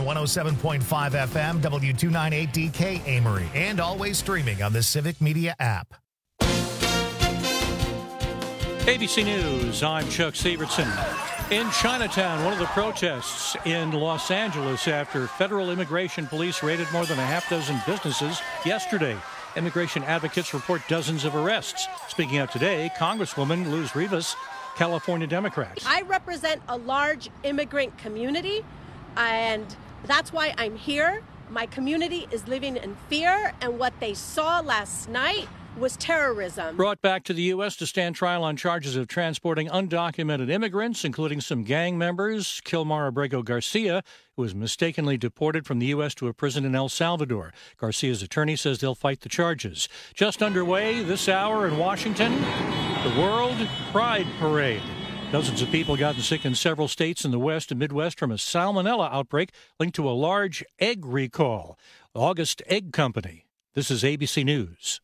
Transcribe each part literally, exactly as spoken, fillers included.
one oh seven point five F M, W two ninety-eight D K Amory, and always streaming on the Civic Media app. A B C News, I'm Chuck Severson. In Chinatown, one of the protests in Los Angeles after federal immigration police raided more than a half dozen businesses yesterday. Immigration advocates report dozens of arrests. Speaking out today, Congresswoman Luz Rivas, California Democrats. I represent a large immigrant community, and that's why I'm here. My community is living in fear, and what they saw last night was terrorism. Brought back to the U S to stand trial on charges of transporting undocumented immigrants, including some gang members. Kilmar Abrego Garcia, who was mistakenly deported from the U S to a prison in El Salvador. Garcia's attorney says they'll fight the charges. Just underway this hour in Washington, the World Pride Parade. Dozens of people gotten sick in several states in the West and Midwest from a salmonella outbreak linked to a large egg recall. August Egg Company. This is A B C News.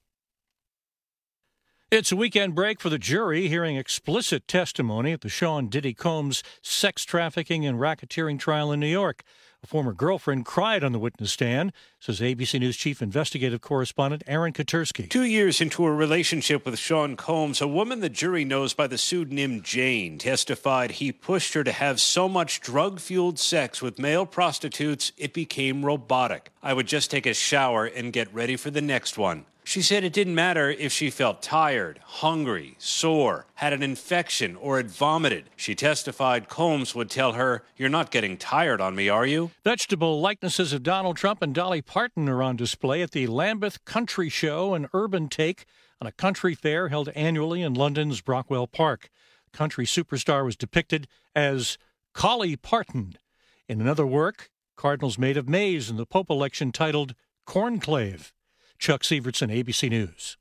It's a weekend break for the jury hearing explicit testimony at the Sean Diddy Combs sex trafficking and racketeering trial in New York. A former girlfriend cried on the witness stand, says A B C News chief investigative correspondent Aaron Katersky. Two years into a relationship with Sean Combs, a woman the jury knows by the pseudonym Jane testified he pushed her to have so much drug-fueled sex with male prostitutes it became robotic. I would just take a shower and get ready for the next one. She said it didn't matter if she felt tired, hungry, sore, had an infection, or had vomited. She testified Combs would tell her, "You're not getting tired on me, are you?" Vegetable likenesses of Donald Trump and Dolly Parton are on display at the Lambeth Country Show, an urban take on a country fair held annually in London's Brockwell Park. Country superstar was depicted as Collie Parton. In another work, Cardinals made of maize in the Pope election titled Cornclave. Chuck Severson, A B C News.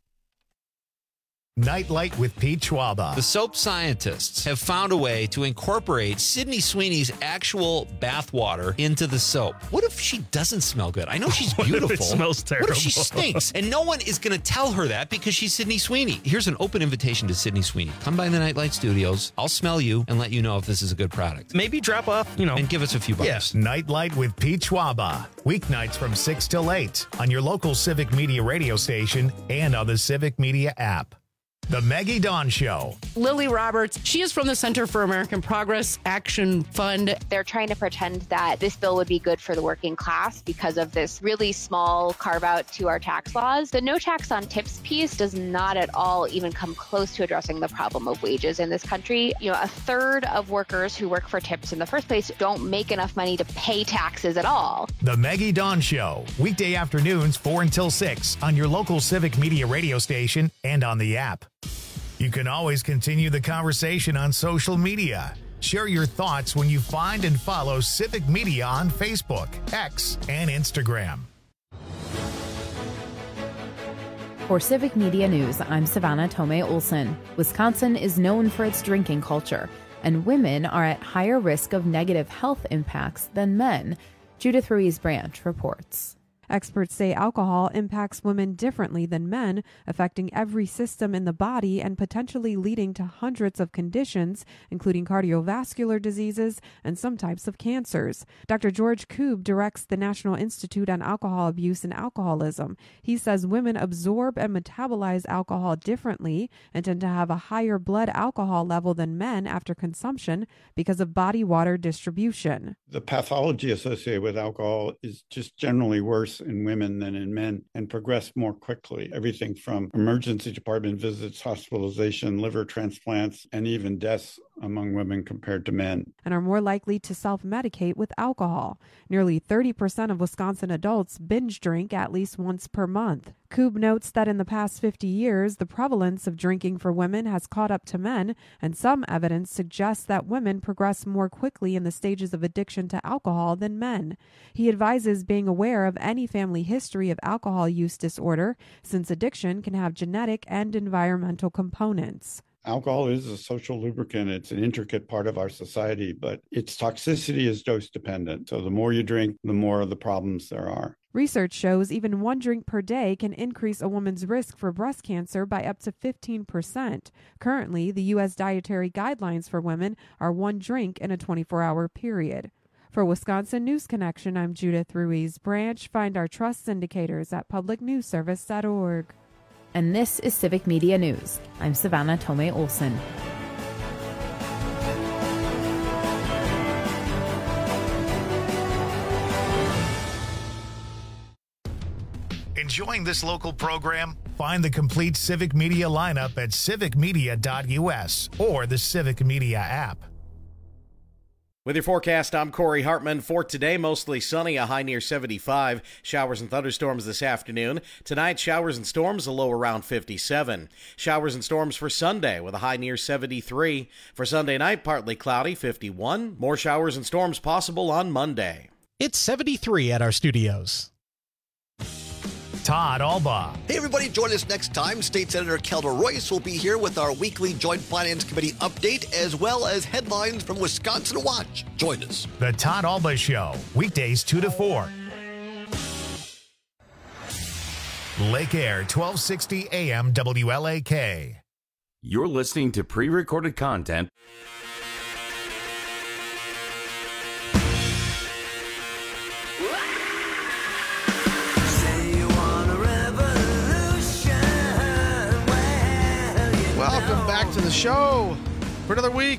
Nightlight with Pete Schwaba. The soap scientists have found a way to incorporate Sydney Sweeney's actual bathwater into the soap. What if she doesn't smell good? I know she's beautiful. What if it smells terrible? What if she stinks? And no one is going to tell her that because she's Sydney Sweeney. Here's an open invitation to Sydney Sweeney. Come by the Nightlight Studios. I'll smell you and let you know if this is a good product. Maybe drop off, you know. And give us a few bucks. Yes, Nightlight with Pete Schwaba. Weeknights from six till eight on your local Civic Media radio station and on the Civic Media app. The Maggie Dawn Show. Lily Roberts, she is from the Center for American Progress Action Fund. They're trying to pretend that this bill would be good for the working class because of this really small carve out to our tax laws. The no tax on tips piece does not at all even come close to addressing the problem of wages in this country. You know, a third of workers who work for tips in the first place don't make enough money to pay taxes at all. The Maggie Dawn Show. Weekday afternoons, four until six on your local Civic Media radio station and on the app. You can always continue the conversation on social media. Share your thoughts when you find and follow Civic Media on Facebook, X, and Instagram. For Civic Media News, I'm Savannah Tomei Olson. Wisconsin is known for its drinking culture, and women are at higher risk of negative health impacts than men. Judith Ruiz Branch reports. Experts say alcohol impacts women differently than men, affecting every system in the body and potentially leading to hundreds of conditions, including cardiovascular diseases and some types of cancers. Doctor George Koob directs the National Institute on Alcohol Abuse and Alcoholism. He says women absorb and metabolize alcohol differently and tend to have a higher blood alcohol level than men after consumption because of body water distribution. The pathology associated with alcohol is just generally worse in women than in men and progress more quickly. Everything from emergency department visits, hospitalization, liver transplants, and even deaths among women compared to men. And are more likely to self-medicate with alcohol. Nearly thirty percent of Wisconsin adults binge drink at least once per month. Koob notes that in the past fifty years, the prevalence of drinking for women has caught up to men, and some evidence suggests that women progress more quickly in the stages of addiction to alcohol than men. He advises being aware of any family history of alcohol use disorder, since addiction can have genetic and environmental components. Alcohol is a social lubricant. It's an intricate part of our society, but its toxicity is dose dependent. So the more you drink, the more of the problems there are. Research shows even one drink per day can increase a woman's risk for breast cancer by up to fifteen percent. Currently, the U S dietary guidelines for women are one drink in a twenty-four hour period. For Wisconsin News Connection, I'm Judith Ruiz Branch. Find our trust indicators at public news service dot org. And this is Civic Media News. I'm Savannah Tomei Olson. Enjoying this local program? Find the complete Civic Media lineup at civic media dot u s or the Civic Media app. With your forecast, I'm Corey Hartman. For today, mostly sunny, a high near seventy-five. Showers and thunderstorms this afternoon. Tonight, showers and storms, a low around fifty-seven. Showers and storms for Sunday with a high near seventy-three. For Sunday night, partly cloudy, fifty-one. More showers and storms possible on Monday. It's seventy-three at our studios. Todd Albaugh. Hey, everybody, join us next time. State Senator Kelda Royce will be here with our weekly Joint Finance Committee update, as well as headlines from Wisconsin Watch. Join us. The Todd Albaugh Show, weekdays two to four. Lake Air, twelve sixty A M W L A K. You're listening to pre-recorded content. Welcome back to the show for another week.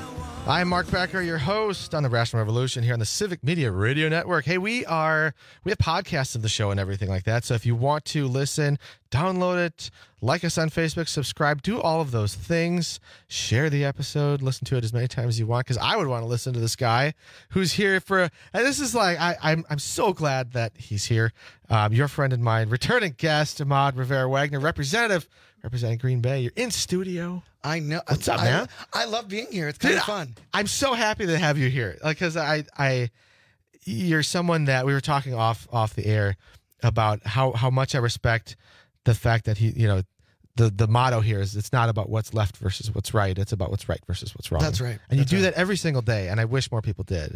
I'm Mark Becker, your host on the Rational Revolution here on the Civic Media Radio Network. Hey, we are, we have podcasts of the show and everything like that. So if you want to listen, download it, like us on Facebook, subscribe, do all of those things, share the episode, listen to it as many times as you want, because I would want to listen to this guy who's here for, and this is like, I, I'm I'm so glad that he's here. Um, your friend and mine, returning guest, Ahmad Rivera-Wagner, representative, representing Green Bay. You're in studio. I know. What's up, I, man? I love being here. It's kind Dude, of fun. I'm so happy to have you here. Like, cause I, I, you're someone that we were talking off, off the air about how, how much I respect the fact that he, you know, the, the motto here is it's not about what's left versus what's right. It's about what's right versus what's wrong. That's right. And That's you do right. that every single day. And I wish more people did.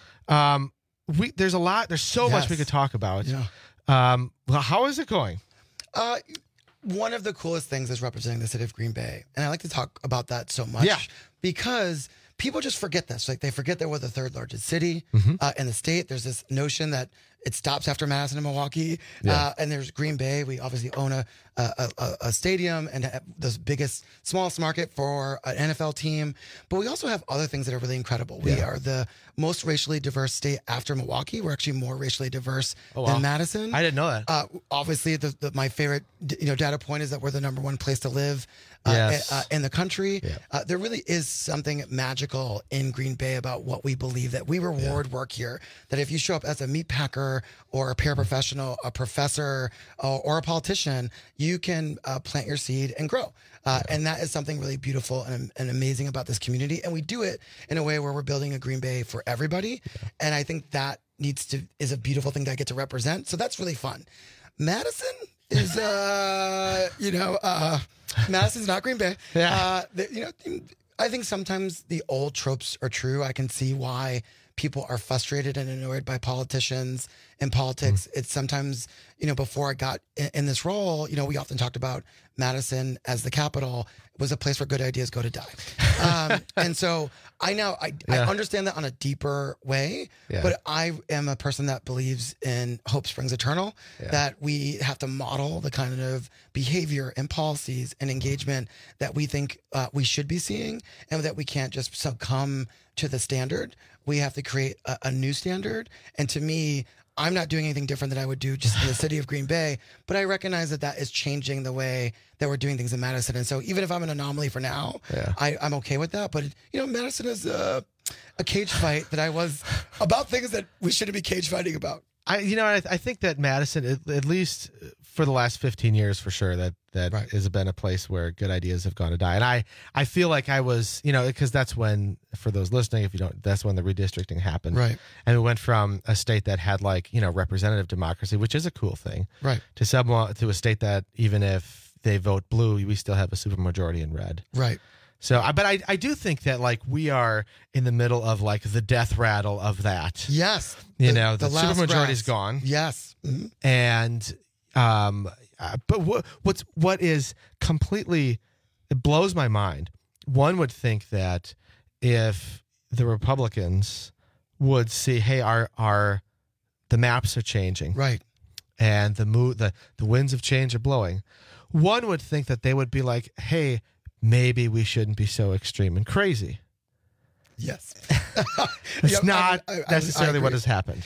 Um, we, there's a lot, there's so Yes. much we could talk about. Yeah. Um, well, how is it going? Uh, one of the coolest things is representing the city of Green Bay. And I like to talk about that so much Yeah. because people just forget this. Like, they forget that we're the third largest city Mhm. uh, in the state. There's this notion that it stops after Madison and Milwaukee. Yeah. Uh, and there's Green Bay. We obviously own a, a, a, a stadium and have the biggest, smallest market for an N F L team. But we also have other things that are really incredible. We Yeah. are the most racially diverse state after Milwaukee. We're actually more racially diverse Oh, wow. than Madison. I didn't know that. Uh, obviously, the, the, my favorite d- you know data point is that we're the number one place to live uh, Yes. uh, in the country. Yeah. Uh, there really is something magical in Green Bay about what we believe, that we reward work here. That if you show up as a meat packer or a paraprofessional, a professor, uh, or a politician, you can uh, plant your seed and grow. Uh, and that is something really beautiful and, and amazing about this community. And we do it in a way where we're building a Green Bay for everybody. And I think that needs to is a beautiful thing that I get to represent. So that's really fun. Madison is, uh, you know, uh, Madison's not Green Bay. Yeah. Uh, the, you know, I think sometimes the old tropes are true. I can see why people are frustrated and annoyed by politicians and politics. Mm. It's sometimes, you know, before I got in, in this role, you know, we often talked about Madison as the capital was a place where good ideas go to die. Um, and so I now, I, yeah. I understand that on a deeper way, yeah. but I am a person that believes in hope springs eternal, yeah. that we have to model the kind of behavior and policies and engagement that we think uh, we should be seeing, and that we can't just succumb to the standard. We have to create a, a new standard. And to me, I'm not doing anything different than I would do just in the city of Green Bay, but I recognize that that is changing the way that we're doing things in Madison. And so even if I'm an anomaly for now, yeah. I, I'm okay with that. But, you know, Madison is a, a cage fight that I was about things that we shouldn't be cage fighting about. I, you know, I, I think that Madison, at, at least for the last fifteen years, for sure, that that right. has been a place where good ideas have gone to die. And I, I feel like I was, you know, because that's when, for those listening, if you don't, that's when the redistricting happened. Right. And we went from a state that had like, you know, representative democracy, which is a cool thing. Right. To someone, to a state that even if they vote blue, we still have a supermajority in red. Right. So, but I, I do think that like we are in the middle of like the death rattle of that. Yes. You the, know, the, the supermajority is gone. Yes. Mm-hmm. And, um, uh, but what, what's, what is completely, it blows my mind. One would think that if the Republicans would see, hey, our our the maps are changing, right, and the mo- the the winds of change are blowing, one would think that they would be like, hey, maybe we shouldn't be so extreme and crazy. Yes, it's yeah, not I, I, necessarily I what has happened.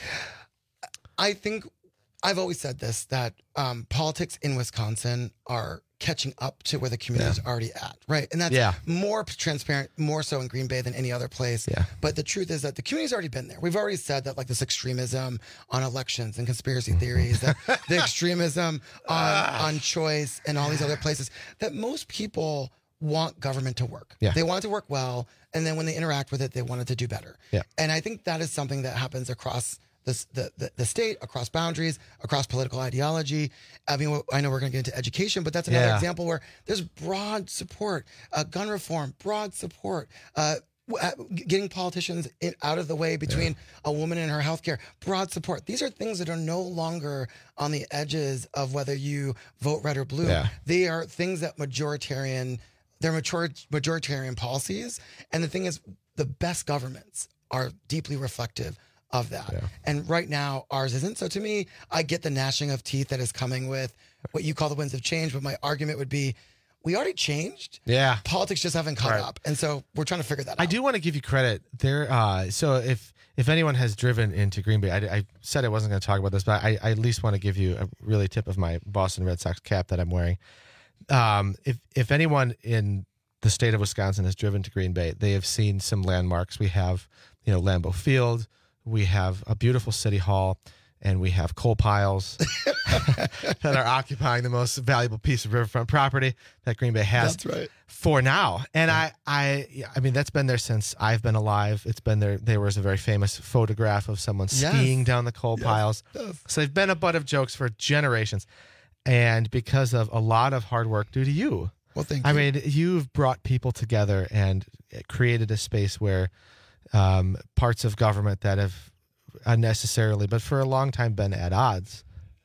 I think I've always said this, that um, politics in Wisconsin are catching up to where the community is Yeah. already at, right? And that's Yeah. more transparent, more so in Green Bay than any other place. Yeah. But the truth is that the community's already been there. We've already said that, like, this extremism on elections and conspiracy Mm-hmm. theories, that the extremism on, on choice and all these other places, that most people want government to work. Yeah. They want it to work well, and then when they interact with it, they want it to do better. Yeah. And I think that is something that happens across this, the, the the state, across boundaries, across political ideology. I mean, I know we're going to get into education, but that's another Yeah. example where there's broad support, uh, gun reform, broad support, uh, w- uh, getting politicians in, out of the way between a woman and her healthcare, broad support. These are things that are no longer on the edges of whether you vote red or blue. Yeah. They are things that majoritarian, they're mature, majoritarian policies. And the thing is, the best governments are deeply reflective of that. Yeah. And right now, ours isn't. So to me, I get the gnashing of teeth that is coming with what you call the winds of change. But my argument would be, we already changed. Yeah. Politics just haven't caught Right. up. And so we're trying to figure that I out. do want to give you credit there. Uh, so if if anyone has driven into Green Bay, I, I said I wasn't going to talk about this, but I, I at least want to give you a really tip of my Boston Red Sox cap that I'm wearing. Um, if if anyone in the state of Wisconsin has driven to Green Bay, they have seen some landmarks. We have, you know, Lambeau Field. We have a beautiful city hall, and we have coal piles that are occupying the most valuable piece of riverfront property that Green Bay has. That's right. For now. And I, I, I mean, that's been there since I've been alive. It's been there. There was a very famous photograph of someone Yes. skiing down the coal Yes, piles. yes. So they've been a butt of jokes for generations. And because of a lot of hard work due to you. Well, thank I you. mean, you've brought people together and created a space where um, parts of government that have unnecessarily, but for a long time been at odds,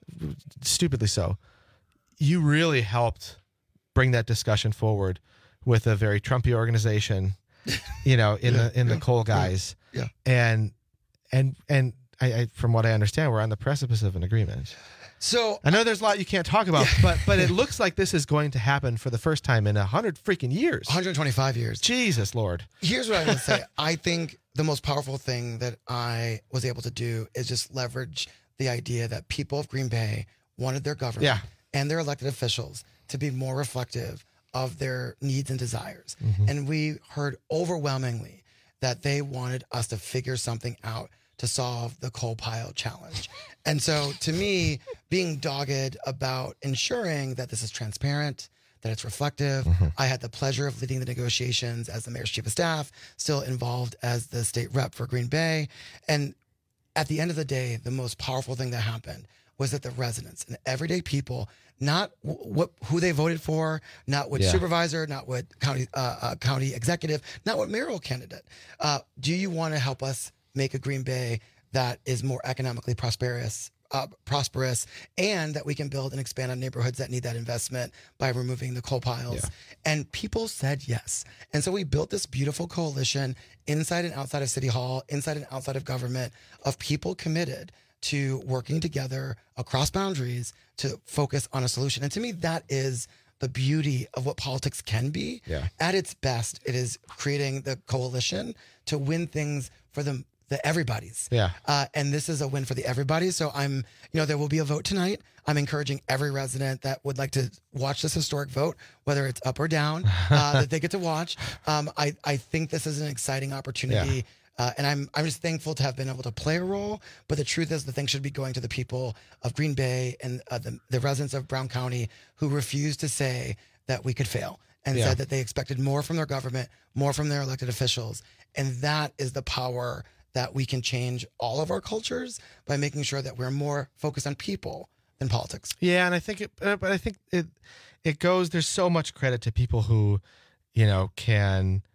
stupidly so, you really helped bring that discussion forward with a very Trumpy organization, you know, in Yeah, the in yeah, the coal guys. Yeah. And and and I, I from what I understand, we're on the precipice of an agreement. So I know there's a lot you can't talk about, but but it looks like this is going to happen for the first time in a hundred freaking years. one hundred twenty-five years. Jesus Lord. Here's what I want to say. I think the most powerful thing that I was able to do is just leverage the idea that people of Green Bay wanted their government Yeah. and their elected officials to be more reflective of their needs and desires. Mhm. And we heard overwhelmingly that they wanted us to figure something out to solve the coal pile challenge. And so to me, being dogged about ensuring that this is transparent, that it's reflective. I had the pleasure of leading the negotiations as the mayor's chief of staff, still involved as the state rep for Green Bay. And at the end of the day, the most powerful thing that happened was that the residents and everyday people, not w- what who they voted for, not what Yeah. supervisor, not what county uh, uh, county executive, not what mayoral candidate. Uh, do you want to help us make a Green Bay that is more economically prosperous, uh, prosperous, and that we can build and expand on neighborhoods that need that investment by removing the coal piles? Yeah. And people said yes. And so we built this beautiful coalition inside and outside of City Hall, inside and outside of government, of people committed to working together across boundaries to focus on a solution. And to me, that is the beauty of what politics can be. Yeah. At its best, it is creating the coalition to win things for the the everybody's. Yeah. Uh, and this is a win for the everybody. So I'm, you know, there will be a vote tonight. I'm encouraging every resident that would like to watch this historic vote, whether it's up or down, uh, that they get to watch. Um, I, I think this is an exciting opportunity. Uh, and I'm I'm just thankful to have been able to play a role. But the truth is, the thing should be going to the people of Green Bay and uh, the, the residents of Brown County who refused to say that we could fail and Yeah. said that they expected more from their government, more from their elected officials. And that is the power that we can change all of our cultures by making sure that we're more focused on people than politics. Yeah, and I think it, uh, but I think it, it goes. There's so much credit to people who, you know, can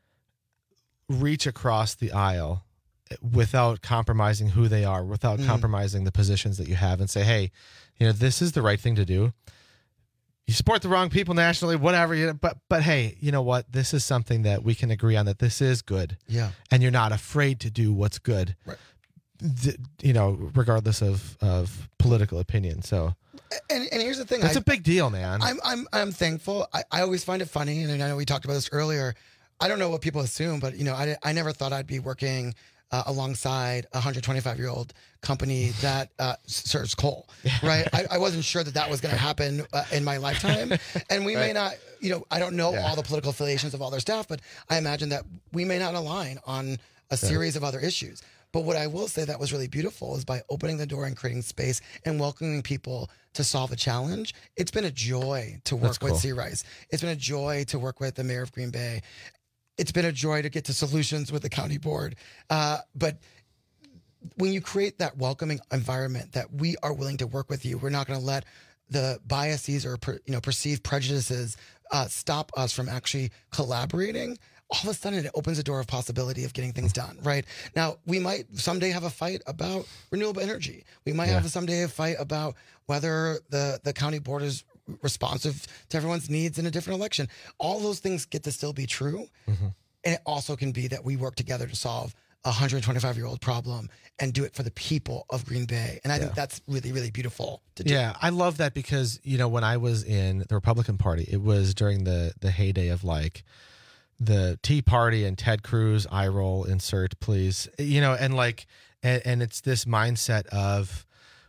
reach across the aisle without compromising who they are, without Mm. compromising the positions that you have, and say, hey, you know, this is the right thing to do. You support the wrong people nationally, whatever. You know, but but hey, you know what? This is something that we can agree on, that this is good. Yeah. And you're not afraid to do what's good. Right. you know, regardless of, of political opinion. So, and, and here's the thing. That's I, a big deal, man. I'm, I'm, I'm thankful. I, I always find it funny. And I know we talked about this earlier. I don't know what people assume, but you know, I, I never thought I'd be working uh, alongside a one hundred twenty-five year old company that uh, serves coal, right? I, I wasn't sure that that was going to happen uh, in my lifetime. And we right. may not, you know, I don't know yeah. all the political affiliations of all their staff, but I imagine that we may not align on a series yeah. of other issues. But what I will say that was really beautiful is by opening the door and creating space and welcoming people to solve a challenge, it's been a joy to work cool. with C. Rice. It's been a joy to work with the mayor of Green Bay. It's been a joy to get to solutions with the county board. Uh, but when you create that welcoming environment that we are willing to work with you, we're not going to let the biases or per, you know perceived prejudices uh, stop us from actually collaborating. All of a sudden, it opens a door of possibility of getting things done, right? Now, we might someday have a fight about renewable energy. We might yeah. have someday a fight about whether the, the county board is responsive to everyone's needs in a different election. All those things get to still be true. Mm-hmm. And it also can be that we work together to solve a one hundred twenty-five year old problem and do it for the people of Green Bay. And I yeah. think that's really, really beautiful to do. Yeah, I love that because, you know, when I was in the Republican Party, it was during the, the heyday of like, the Tea Party and Ted Cruz, eye roll, insert, please. You know, and like, and, and it's this mindset of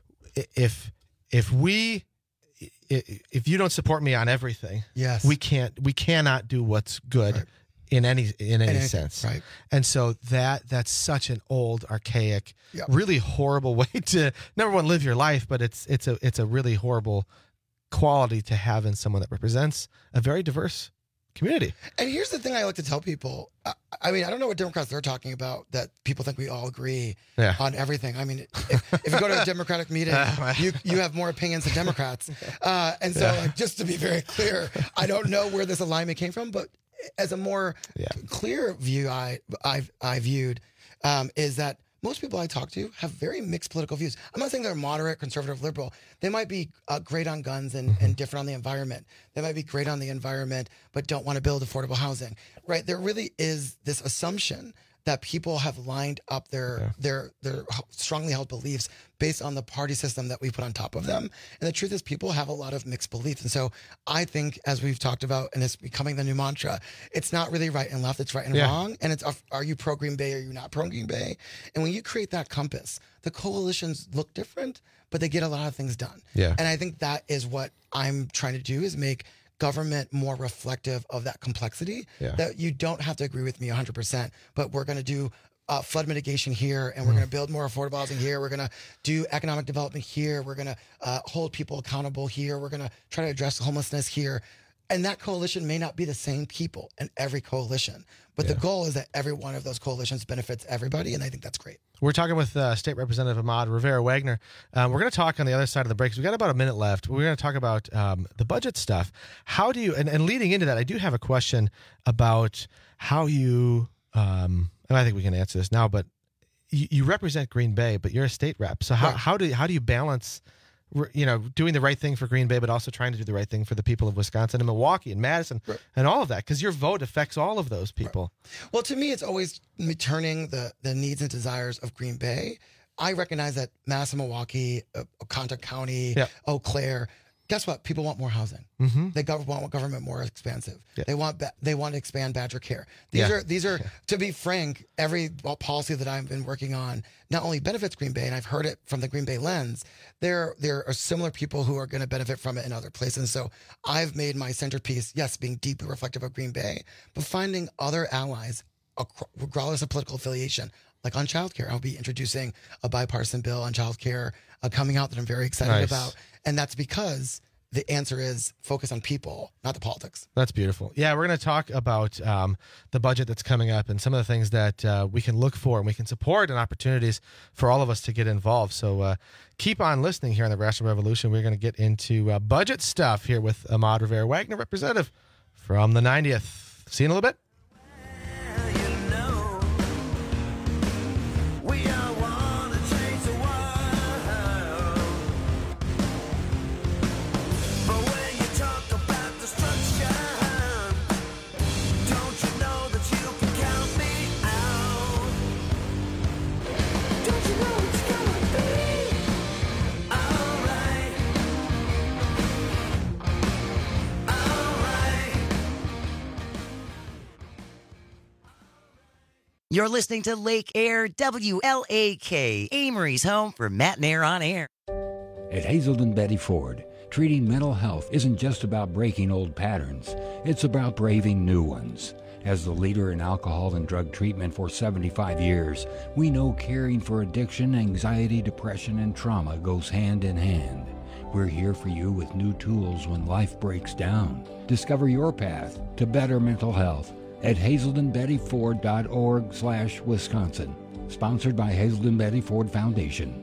if if we if you don't support me on everything, yes, we can't we cannot do what's good right. in any in any anything, sense, right? And so that that's such an old, archaic, yep. really horrible way to number one live your life, but it's it's a it's a really horrible quality to have in someone that represents a very diverse community. And here's the thing I like to tell people. I, I mean, I don't know what Democrats they're talking about that people think we all agree yeah. on everything. I mean, if, if you go to a Democratic meeting, you you have more opinions than Democrats. Uh, and so yeah. like, just to be very clear, I don't know where this alignment came from, but as a more yeah. clear view I, I've, I viewed um, is that most people I talk to have very mixed political views. I'm not saying they're moderate, conservative, liberal. They might be uh, great on guns and, mm-hmm. and different on the environment. They might be great on the environment, but don't want to build affordable housing, right? There really is this assumption that people have lined up their yeah. their their strongly held beliefs based on the party system that we put on top of them. And the truth is people have a lot of mixed beliefs. And so I think, as we've talked about, and it's becoming the new mantra, it's not really right and left, it's right and yeah. wrong. And it's, are you pro Green Bay or are you not pro Green Bay? And when you create that compass, the coalitions look different, but they get a lot of things done. Yeah. And I think that is what I'm trying to do, is make government more reflective of that complexity, yeah. that you don't have to agree with me one hundred percent, but we're going to do uh, flood mitigation here, and we're mm. going to build more affordable housing here. We're going to do economic development here. We're going to uh, hold people accountable here. We're going to try to address homelessness here. And that coalition may not be the same people in every coalition, but yeah. the goal is that every one of those coalitions benefits everybody, and I think that's great. We're talking with uh, State Representative Ahmad Rivera-Wagner. Um, we're going to talk on the other side of the break, because we've got about a minute left. We're going to talk about um, the budget stuff. How do you, and, and leading into that, I do have a question about how you, um, and I think we can answer this now, but you, you represent Green Bay, but you're a state rep. So how, right. how do how do you balance, you know, doing the right thing for Green Bay, but also trying to do the right thing for the people of Wisconsin and Milwaukee and Madison right. and all of that? Because your vote affects all of those people. Right. Well, to me, it's always turning the, the needs and desires of Green Bay. I recognize that Madison, Milwaukee, uh, Oconto County, yeah. Eau Claire, guess what? People want more housing. Mm-hmm. They gov- want government more expansive. Yeah. They want ba- they want to expand Badger Care. These yeah. are these are yeah. to be frank, every policy that I've been working on not only benefits Green Bay, and I've heard it from the Green Bay lens. There there are similar people who are going to benefit from it in other places. And so I've made my centerpiece, yes, being deeply reflective of Green Bay, but finding other allies, regardless of political affiliation. Like on childcare, I'll be introducing a bipartisan bill on childcare uh, coming out that I'm very excited nice. about, and that's because the answer is focus on people, not the politics. That's beautiful. Yeah, we're going to talk about um, the budget that's coming up and some of the things that uh, we can look for and we can support and opportunities for all of us to get involved. So uh, keep on listening here on the Rational Revolution. We're going to get into uh, budget stuff here with Ahmad Rivera-Wagner, representative from the ninetieth. See you in a little bit. Don't you know You're listening to Lake Air, W L A K, Amory's home for Matt and Air on Air. At Hazelden Betty Ford, treating mental health isn't just about breaking old patterns. It's about braving new ones. As the leader in alcohol and drug treatment for seventy-five years, we know caring for addiction, anxiety, depression, and trauma goes hand in hand. We're here for you with new tools when life breaks down. Discover your path to better mental health at hazelden betty ford dot org slash Wisconsin. Sponsored by Hazelden Betty Ford Foundation.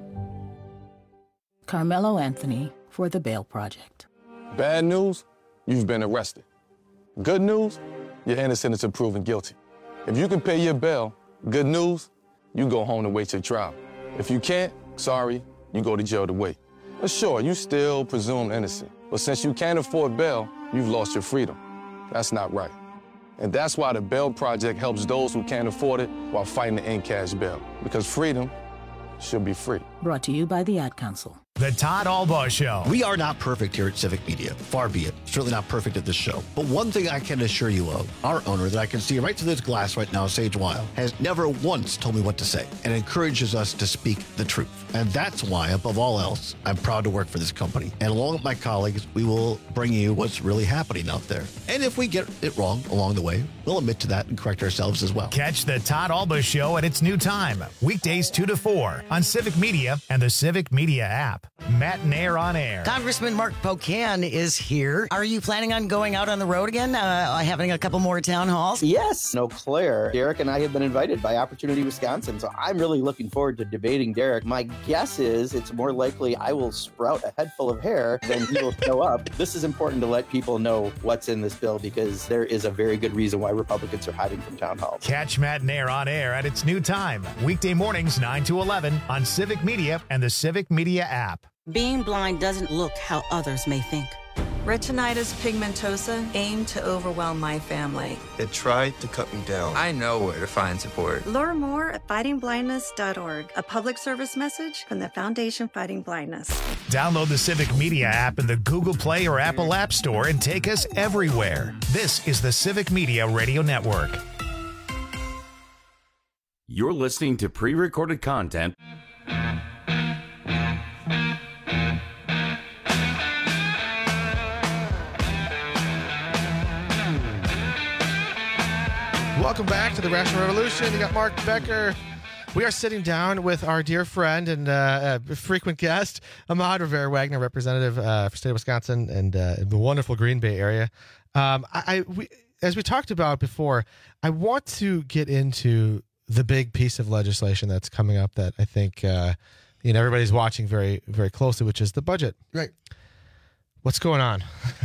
Carmelo Anthony for the Bail Project. Bad news, you've been arrested. Good news, you're innocent until proven guilty. If you can pay your bail, good news, you go home to wait your trial. If you can't, sorry, you go to jail to wait. But sure, you still presumed innocent. But since you can't afford bail, you've lost your freedom. That's not right. And that's why the Bail Project helps those who can't afford it while fighting to end cash bail. Because freedom should be free. Brought to you by the Ad Council. The Todd Albaugh Show. We are not perfect here at Civic Media. Far be it. Certainly not perfect at this show. But one thing I can assure you of, our owner that I can see right through this glass right now, Sage Weil, has never once told me what to say and encourages us to speak the truth. And that's why, above all else, I'm proud to work for this company. And along with my colleagues, we will bring you what's really happening out there. And if we get it wrong along the way, we'll admit to that and correct ourselves as well. Catch the Todd Albaugh Show at its new time, weekdays two to four on Civic Media and the Civic Media app. Matt and Air on Air. Congressman Mark Pocan is here. Are you planning on going out on the road again, uh, having a couple more town halls? Yes. Eau Claire. Derek and I have been invited by Opportunity Wisconsin, so I'm really looking forward to debating Derek. My guess is it's more likely I will sprout a head full of hair than he will show up. This is important to let people know what's in this bill because there is a very good reason why Republicans are hiding from town halls. Catch Matt and Air on Air at its new time, weekday mornings nine to eleven on Civic Media and the Civic Media app. Being blind doesn't look how others may think. Retinitis pigmentosa aimed to overwhelm my family. It tried to cut me down. I know where to find support. Learn more at fighting blindness dot org, a public service message from the Foundation Fighting Blindness. Download the Civic Media app in the Google Play or Apple App Store and take us everywhere. This is the Civic Media Radio Network. You're listening to pre-recorded content. Welcome back to the Rational Revolution. You got Mark Becker. We are sitting down with our dear friend and uh, uh, frequent guest, Ahmad Rivera-Wagner, representative uh, for state of Wisconsin and uh, the wonderful Green Bay area. Um, I, I we, as we talked about before, I want to get into the big piece of legislation that's coming up that I think uh, you know everybody's watching very, very closely, which is the budget. Right. What's going on?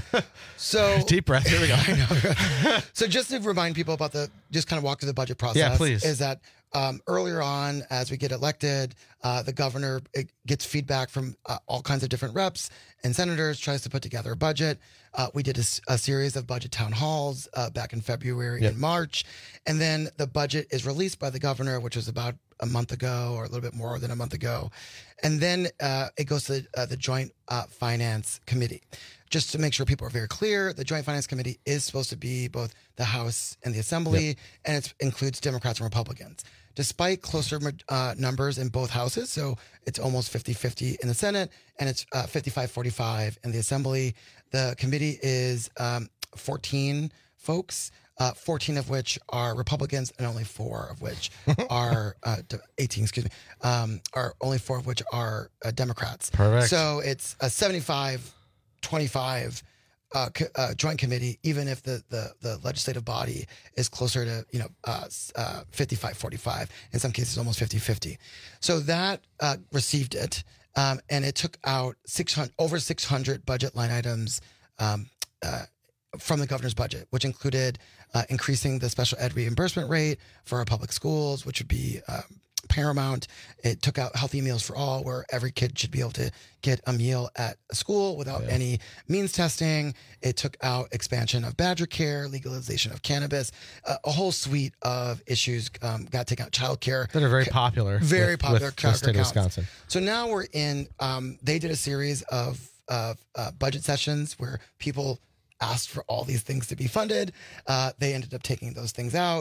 So deep breath. Here we go. I know. So just to remind people about the, just kind of walk through the budget process. Yeah, please. Is that um, earlier on, as we get elected, uh, the governor gets feedback from uh, all kinds of different reps and senators, tries to put together a budget. Uh, we did a, a series of budget town halls uh, back in February Yep. and March, and then the budget is released by the governor, which was about a month ago or a little bit more than a month ago. And then uh, it goes to uh, the Joint uh, Finance Committee. Just to make sure people are very clear, the Joint Finance Committee is supposed to be both the House and the Assembly, Yep. and it includes Democrats and Republicans. Despite closer uh, numbers in both houses, so it's almost fifty-fifty in the Senate, and it's uh, fifty-five forty-five in the Assembly, the committee is um, fourteen folks, uh, fourteen of which are Republicans, and only four of which are uh, eighteen. Excuse me, um, are only four of which are uh, Democrats. Perfect. So it's a seventy-five twenty-five uh, co- uh, joint committee, even if the, the the legislative body is closer to you know uh, uh, fifty-five forty-five, in some cases almost fifty-fifty. So that uh, received it, um, and it took out six hundred over six hundred budget line items. Um, uh, from the governor's budget, which included uh, increasing the special ed reimbursement rate for our public schools, which would be um, paramount. It took out healthy meals for all, where every kid should be able to get a meal at a school without Yeah. any means testing. It took out expansion of Badger Care, legalization of cannabis, uh, a whole suite of issues um, got taken out. Childcare That are very popular. very with, popular with the childcare state of accounts. Wisconsin. So now we're in. Um, they did a series of of uh, budget sessions where people asked for all these things to be funded. Uh, they ended up taking those things out.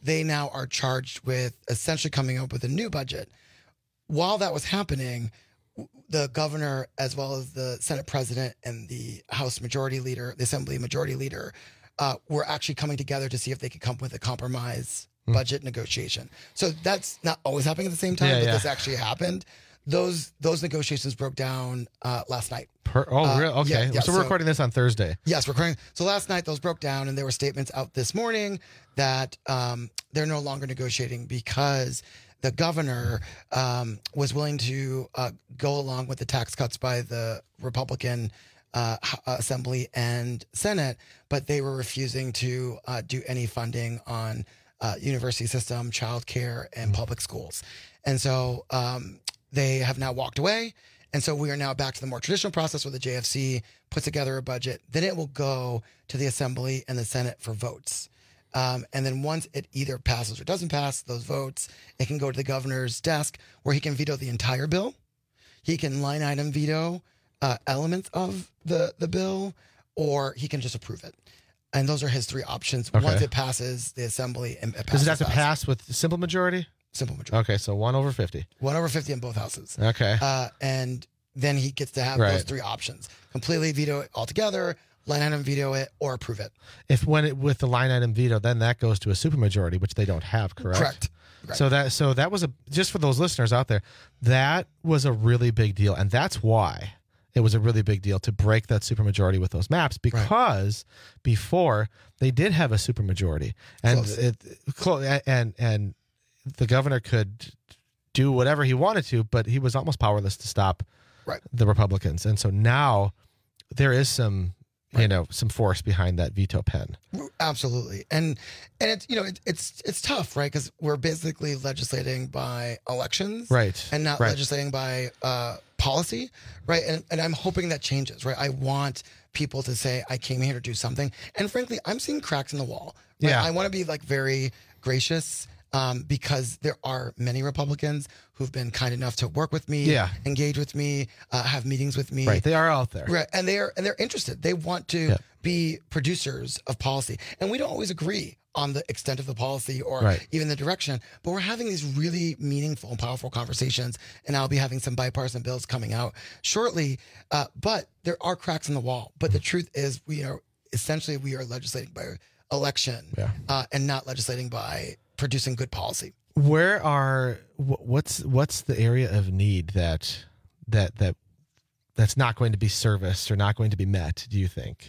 they now are charged with essentially coming up with a new budget. While that was happening, the governor, as well as the Senate president and the House majority leader, the Assembly majority leader, uh, were actually coming together to see if they could come up with a compromise mm. budget negotiation. So that's not always happening at the same time, yeah, but yeah. this actually happened. Those those negotiations broke down uh, last night. Per, oh, uh, really? Okay. Yeah, yeah, so we're so, recording this on Thursday. Yes, we're recording. So last night those broke down, and there were statements out this morning that um, they're no longer negotiating because the governor um, was willing to uh, go along with the tax cuts by the Republican uh, Assembly and Senate, but they were refusing to uh, do any funding on uh, university system, childcare, and mm-hmm. public schools. And so um, they have now walked away. And so we are now back to the more traditional process where the J F C puts together a budget. Then it will go to the Assembly and the Senate for votes. Um, and then once it either passes or doesn't pass those votes, it can go to the governor's desk where he can veto the entire bill. He can line item veto uh, elements of the, the bill, or he can just approve it. And those are his three options. Okay. Once it passes the Assembly and it passes. Does it have to pass. pass with simple majority? Simple majority. Okay, so one over fifty. One over fifty in both houses. Okay. Uh, and then he gets to have right. those three options. Completely veto it altogether, line item veto it, or approve it. If when it with the line item veto, then that goes to a supermajority, which they don't have, correct? Correct. Correct. So that so that was a just for those listeners out there, that was a really big deal, and that's why it was a really big deal to break that supermajority with those maps, because right. before they did have a supermajority, and Close. it close and and the governor could do whatever he wanted to, but he was almost powerless to stop right. the Republicans, and so now there is some. Right. You know, some force behind that veto pen. Absolutely, and and it's you know it, it's it's tough, right? Because we're basically legislating by elections, right, and not right. legislating by uh, policy, right? And and I'm hoping that changes, right? I want people to say, I came here to do something, and frankly, I'm seeing cracks in the wall. Right? Yeah, I want to be like very gracious. Um, because there are many Republicans who've been kind enough to work with me, yeah. engage with me, uh, have meetings with me. Right, they are out there, right, and they are and they're interested. They want to yeah. be producers of policy, and we don't always agree on the extent of the policy or right. even the direction. But we're having these really meaningful and powerful conversations, and I'll be having some bipartisan bills coming out shortly. Uh, but there are cracks in the wall. But the truth is, we are essentially we are legislating by election, yeah. uh, and not legislating by producing good policy. Where are what's what's the area of need that that that that's not going to be serviced or not going to be met, do you think?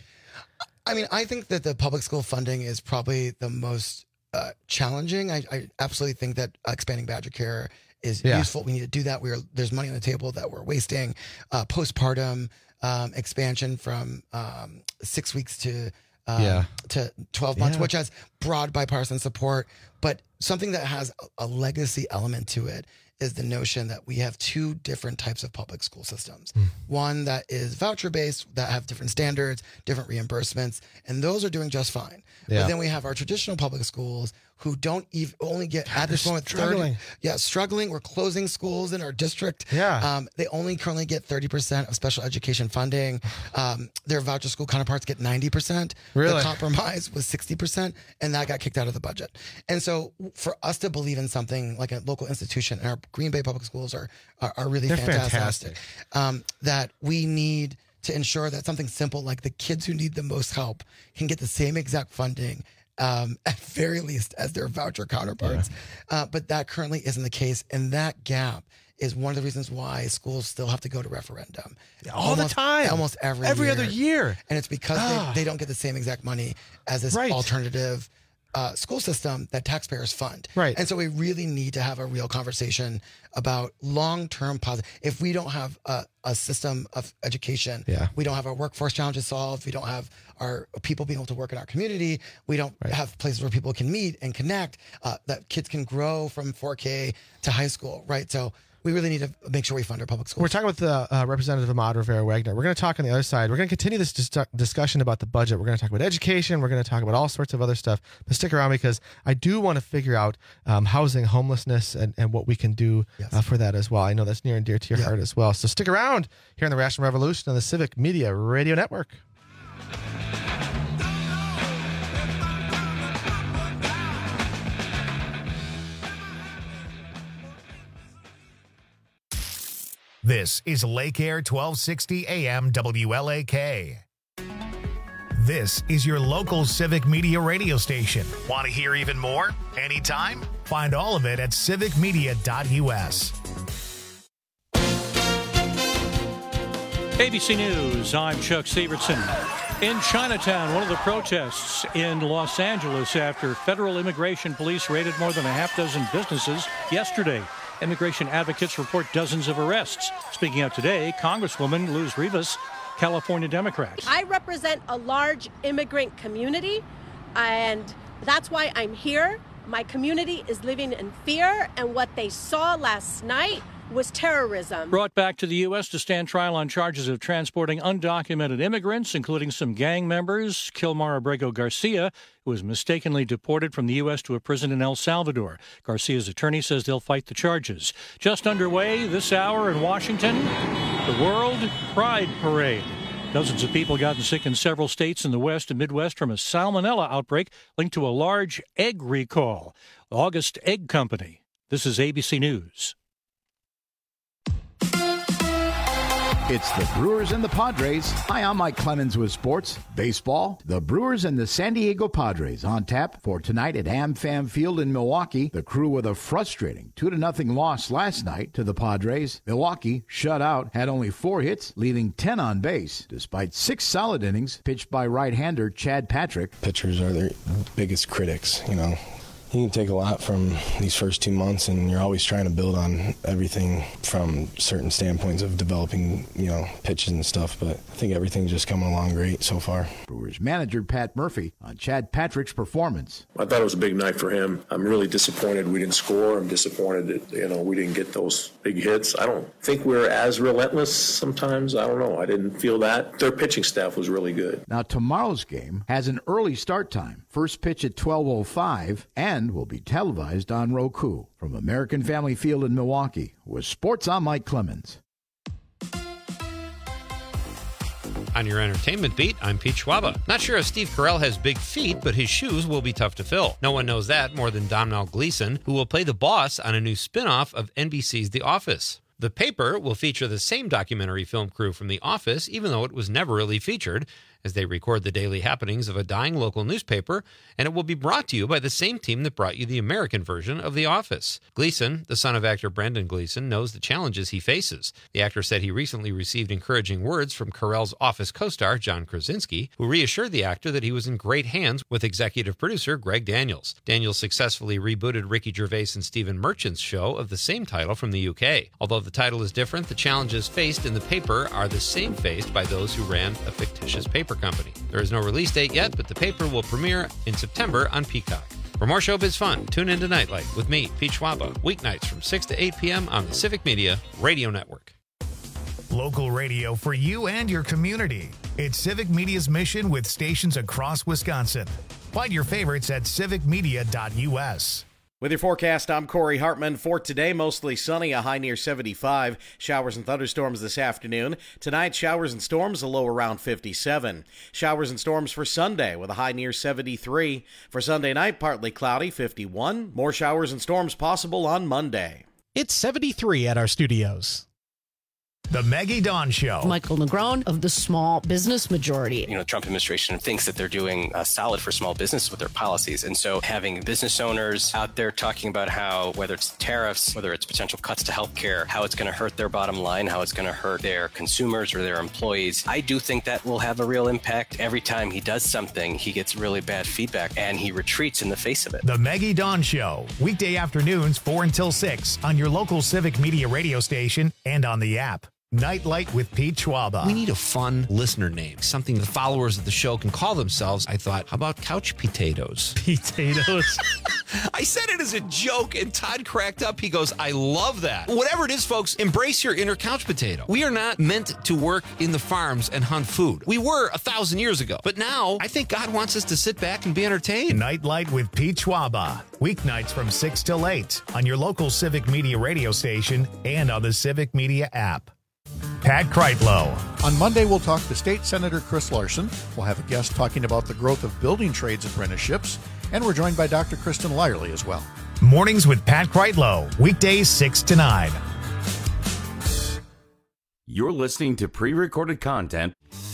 I mean, I think that the public school funding is probably the most uh, challenging. I, I absolutely think that expanding Badger Care is yeah. useful. We need to do that. We're there's money on the table that we're wasting. Uh, postpartum um, expansion from um, six weeks to Um, yeah. to twelve months, yeah. which has broad bipartisan support, but something that has a, a legacy element to it is the notion that we have two different types of public school systems. Mm. One that is voucher-based, that have different standards, different reimbursements, and those are doing just fine. Yeah. But then we have our traditional public schools who don't even only get at this moment struggling. thirty Yeah, struggling. We're closing schools in our district. Yeah. Um, they only currently get thirty percent of special education funding. Um, their voucher school counterparts get ninety percent. Really? The compromise was sixty percent, and that got kicked out of the budget. And so for us to believe in something like a local institution, and our Green Bay public schools are are, are really They're fantastic, fantastic. Um, that we need to ensure that something simple like the kids who need the most help can get the same exact funding Um, at very least as their voucher counterparts. Yeah. Uh, but that currently isn't the case. And that gap is one of the reasons why schools still have to go to referendum. All almost, the time. Almost every Every year. other year. And it's because ah. they, they don't get the same exact money as this right. alternative uh, school system that taxpayers fund. Right. And so we really need to have a real conversation about long-term positive. If we don't have a, a system of education, yeah. we don't have our workforce challenges solved, we don't have our people being able to work in our community, we don't right. have places where people can meet and connect, uh, that kids can grow from four K to high school, right? So we really need to make sure we fund our public schools. We're talking with the uh, representative Ahmad Rivera-Wagner. We're going to talk on the other side. We're going to continue this dis- discussion about the budget. We're going to talk about education. We're going to talk about all sorts of other stuff. But stick around, because I do want to figure out um, housing, homelessness, and, and what we can do yes. uh, for that as well. I know that's near and dear to your yeah. heart as well. So stick around here on the Rational Revolution on the Civic Media Radio Network. This is Lake Air twelve sixty A M W L A K. This is your local Civic Media radio station. Want to hear even more? Anytime? Find all of it at civic media dot U S. A B C News, I'm Chuck Severson. In Chinatown, one of the protests in Los Angeles after federal immigration police raided more than a half dozen businesses yesterday. Immigration advocates report dozens of arrests. Speaking out today, Congresswoman Luz Rivas, California Democrat. I represent a large immigrant community, and that's why I'm here. My community is living in fear, and what they saw last night was terrorism. Brought back to the U S to stand trial on charges of transporting undocumented immigrants, including some gang members, Kilmar Abrego Garcia, who was mistakenly deported from the U S to a prison in El Salvador. Garcia's attorney says they'll fight the charges. Just underway this hour in Washington, the World Pride Parade. Dozens of people gotten sick in several states in the West and Midwest from a salmonella outbreak linked to a large egg recall. August Egg Company. This is A B C News. It's the Brewers and the Padres. Hi, I'm Mike Clemens with sports. Baseball, the Brewers and the San Diego Padres on tap for tonight at AmFam Field in Milwaukee. The Crew with a frustrating two to nothing loss last night to the Padres. Milwaukee, shut out, had only four hits, leaving ten on base, despite six solid innings pitched by right-hander Chad Patrick. Pitchers are their biggest critics, you know. You can take a lot from these first two months, and you're always trying to build on everything from certain standpoints of developing, you know, pitches and stuff. But I think everything's just coming along great so far. Brewers manager Pat Murphy on Chad Patrick's performance. I thought it was a big night for him. I'm really disappointed we didn't score. I'm disappointed that, you know, we didn't get those big hits. I don't think we're as relentless sometimes. I don't know. I didn't feel that. Their pitching staff was really good. Now, tomorrow's game has an early start time. First pitch at twelve oh five and will be televised on Roku. From American Family Field in Milwaukee, with sports, I'm Mike Clemens. On your entertainment beat, I'm Pete Schwaba. Not sure if Steve Carell has big feet, but his shoes will be tough to fill. No one knows that more than Domhnall Gleeson, who will play the boss on a new spin-off of N B C's The Office. The Paper will feature the same documentary film crew from The Office, even though it was never really featured, as they record the daily happenings of a dying local newspaper, and it will be brought to you by the same team that brought you the American version of The Office. Gleeson, the son of actor Brendan Gleeson, knows the challenges he faces. The actor said he recently received encouraging words from Carell's Office co-star John Krasinski, who reassured the actor that he was in great hands with executive producer Greg Daniels. Daniels successfully rebooted Ricky Gervais and Stephen Merchant's show of the same title from the U K. Although the title is different, the challenges faced in The Paper are the same faced by those who ran a fictitious paper company. There is no release date yet, but The Paper will premiere in September on Peacock. For more showbiz fun, tune in to Nightlight with me, Pete Schwaba, weeknights from six to eight p.m. on the Civic Media Radio Network. Local radio for you and your community. It's Civic Media's mission with stations across Wisconsin. Find your favorites at civic media dot U S. With your forecast, I'm Corey Hartman. For today, mostly sunny, a high near seventy-five. Showers and thunderstorms this afternoon. Tonight, showers and storms, a low around fifty-seven. Showers and storms for Sunday with a high near seventy-three. For Sunday night, partly cloudy, fifty-one. More showers and storms possible on Monday. It's seventy-three at our studios. The Maggie Dawn Show. Michael Negron of the Small Business Majority. You know, the Trump administration thinks that they're doing uh, solid for small business with their policies. And so having business owners out there talking about how, whether it's tariffs, whether it's potential cuts to healthcare, how it's going to hurt their bottom line, how it's going to hurt their consumers or their employees, I do think that will have a real impact. Every time he does something, he gets really bad feedback and he retreats in the face of it. The Maggie Dawn Show. Weekday afternoons, four until six on your local Civic Media radio station and on the app. Nightlight with Pete Schwaba. We need a fun listener name, something the followers of the show can call themselves. I thought, how about Couch Potatoes? Potatoes. I said it as a joke, and Todd cracked up. He goes, I love that. Whatever it is, folks, embrace your inner couch potato. We are not meant to work in the farms and hunt food. We were a thousand years ago. But now, I think God wants us to sit back and be entertained. Nightlight with Pete Schwaba. Weeknights from six till eight on your local Civic Media radio station and on the Civic Media app. Pat Kreitlow. On Monday, we'll talk to State Senator Chris Larson. We'll have a guest talking about the growth of building trades apprenticeships, and we're joined by Doctor Kristen Lyerly as well. Mornings with Pat Kreitlow, weekdays six to nine. You're listening to pre-recorded content.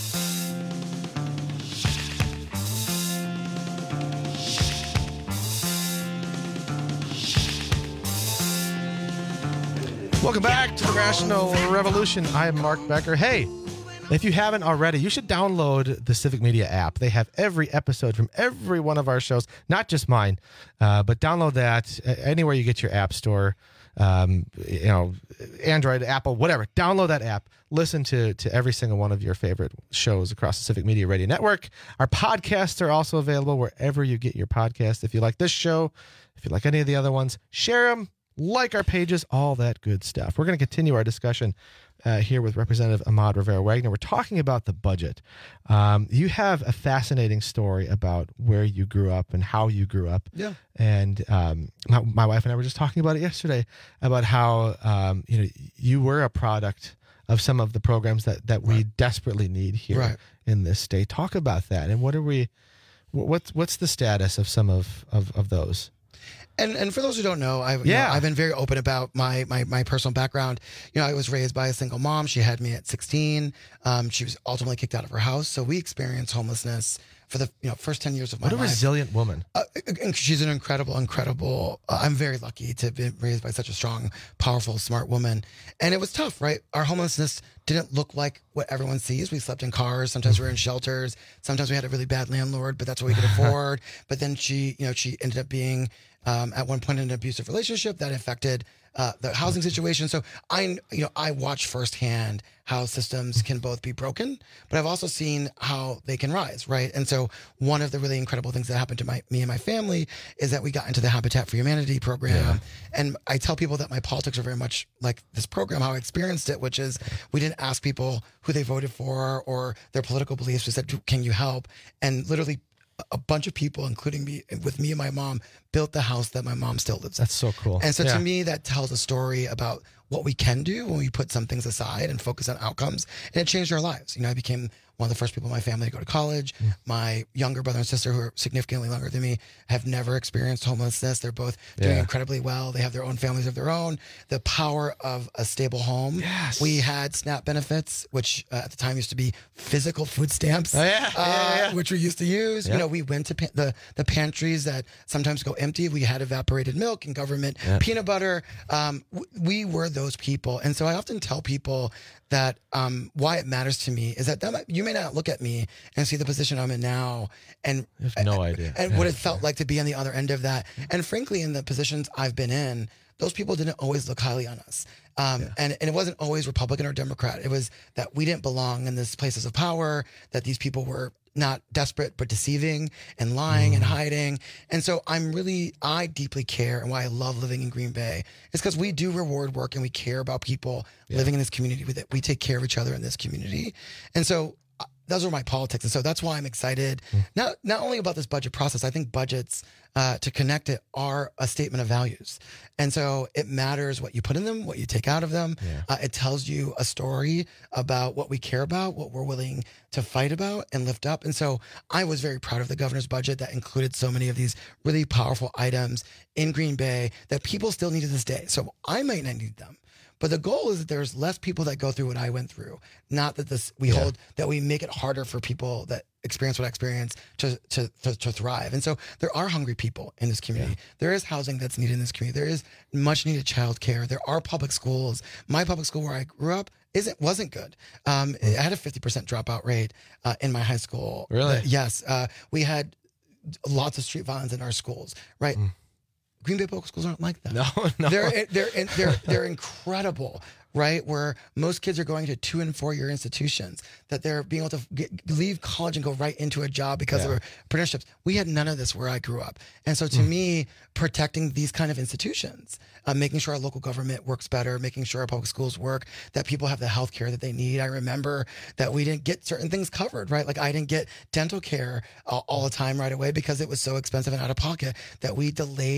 Welcome back to the Rational Revolution. I am Mark Becker. Hey, if you haven't already, you should download the Civic Media app. They have every episode from every one of our shows, not just mine, uh, but download that anywhere you get your app store, um, you know, Android, Apple, whatever. Download that app. Listen to, to every single one of your favorite shows across the Civic Media Radio Network. Our podcasts are also available wherever you get your podcast. If you like this show, if you like any of the other ones, share them. Like our pages, all that good stuff. We're going to continue our discussion uh, here with Representative Ahmad Rivera-Wagner. We're talking about the budget. Um, you have a fascinating story about where you grew up and how you grew up. Yeah. And um, my, my wife and I were just talking about it yesterday, about how um, you know you were a product of some of the programs that, that we right. desperately need here right. in this state. Talk about that. And what are we? What's what's the status of some of, of, of those? And and for those who don't know, I've yeah. you know, I've been very open about my, my my personal background. You know, I was raised by a single mom. She had me at sixteen. Um, she was ultimately kicked out of her house, so we experienced homelessness for the you know first ten years of my life. What a resilient woman. Uh, and she's an incredible, incredible. Uh, I'm very lucky to be raised by such a strong, powerful, smart woman. And it was tough, right? Our homelessness didn't look like what everyone sees. We slept in cars. Sometimes we were in shelters. Sometimes we had a really bad landlord, but that's what we could afford. But then she, you know, she ended up being. Um, at one point in an abusive relationship that affected uh, the housing situation. So I, you know, I watch firsthand how systems can both be broken, but I've also seen how they can rise, right? And so one of the really incredible things that happened to my me and my family is that we got into the Habitat for Humanity program. Yeah. And I tell people that my politics are very much like this program, how I experienced it, which is we didn't ask people who they voted for or their political beliefs. We said, can you help? And literally a bunch of people, including me, with me and my mom, built the house that my mom still lives in. That's so cool. And so yeah. to me, that tells a story about what we can do when we put some things aside and focus on outcomes. And it changed our lives. You know, I became one of the first people in my family to go to college. Mm. My younger brother and sister, who are significantly younger than me, have never experienced homelessness. They're both doing yeah. incredibly well. They have their own families of their own. The power of a stable home. Yes. We had SNAP benefits, which uh, at the time used to be physical food stamps, oh, yeah. Uh, yeah, yeah. which we used to use. Yeah. You know, we went to pa- the, the pantries that sometimes go empty. We had evaporated milk and government yeah. peanut butter. Um, w- we were those people. And so I often tell people that um, why it matters to me is that, that might, you may not look at me and see the position I'm in now and I have no idea and yeah. what it felt like to be on the other end of that. And frankly, in the positions I've been in, those people didn't always look highly on us. Um, yeah. and, and it wasn't always Republican or Democrat. It was that we didn't belong in these places of power, that these people were not desperate, but deceiving and lying mm. and hiding. And so I'm really, I deeply care, and why I love living in Green Bay is because we do reward work and we care about people yeah. living in this community. We, we take care of each other in this community. And so uh, those are my politics. And so that's why I'm excited, mm. not, not only about this budget process. I think budgets, uh, to connect it, are a statement of values. And so it matters what you put in them, what you take out of them. Yeah. Uh, it tells you a story about what we care about, what we're willing to fight about and lift up. And so I was very proud of the governor's budget that included so many of these really powerful items in Green Bay that people still need to this day. So I might not need them. But the goal is that there's less people that go through what I went through. Not that this we yeah. hold that we make it harder for people that experience what I experienced to, to to to thrive. And so there are hungry people in this community. Yeah. There is housing that's needed in this community. There is much needed childcare. There are public schools. My public school where I grew up isn't wasn't good. Um, mm. I had a fifty percent dropout rate uh, in my high school. Really? Uh, yes. Uh, we had lots of street violence in our schools. Right. Mm. Green Bay public schools aren't like that. No, no. They're they're they're they're incredible, right? Where most kids are going to two and four year institutions, that they're being able to get, leave college and go right into a job because yeah. of their apprenticeships. We had none of this where I grew up, and so to mm. me, protecting these kind of institutions, uh, making sure our local government works better, making sure our public schools work, that people have the health care that they need. I remember that we didn't get certain things covered, right? Like I didn't get dental care uh, all the time right away because it was so expensive and out of pocket that we delayed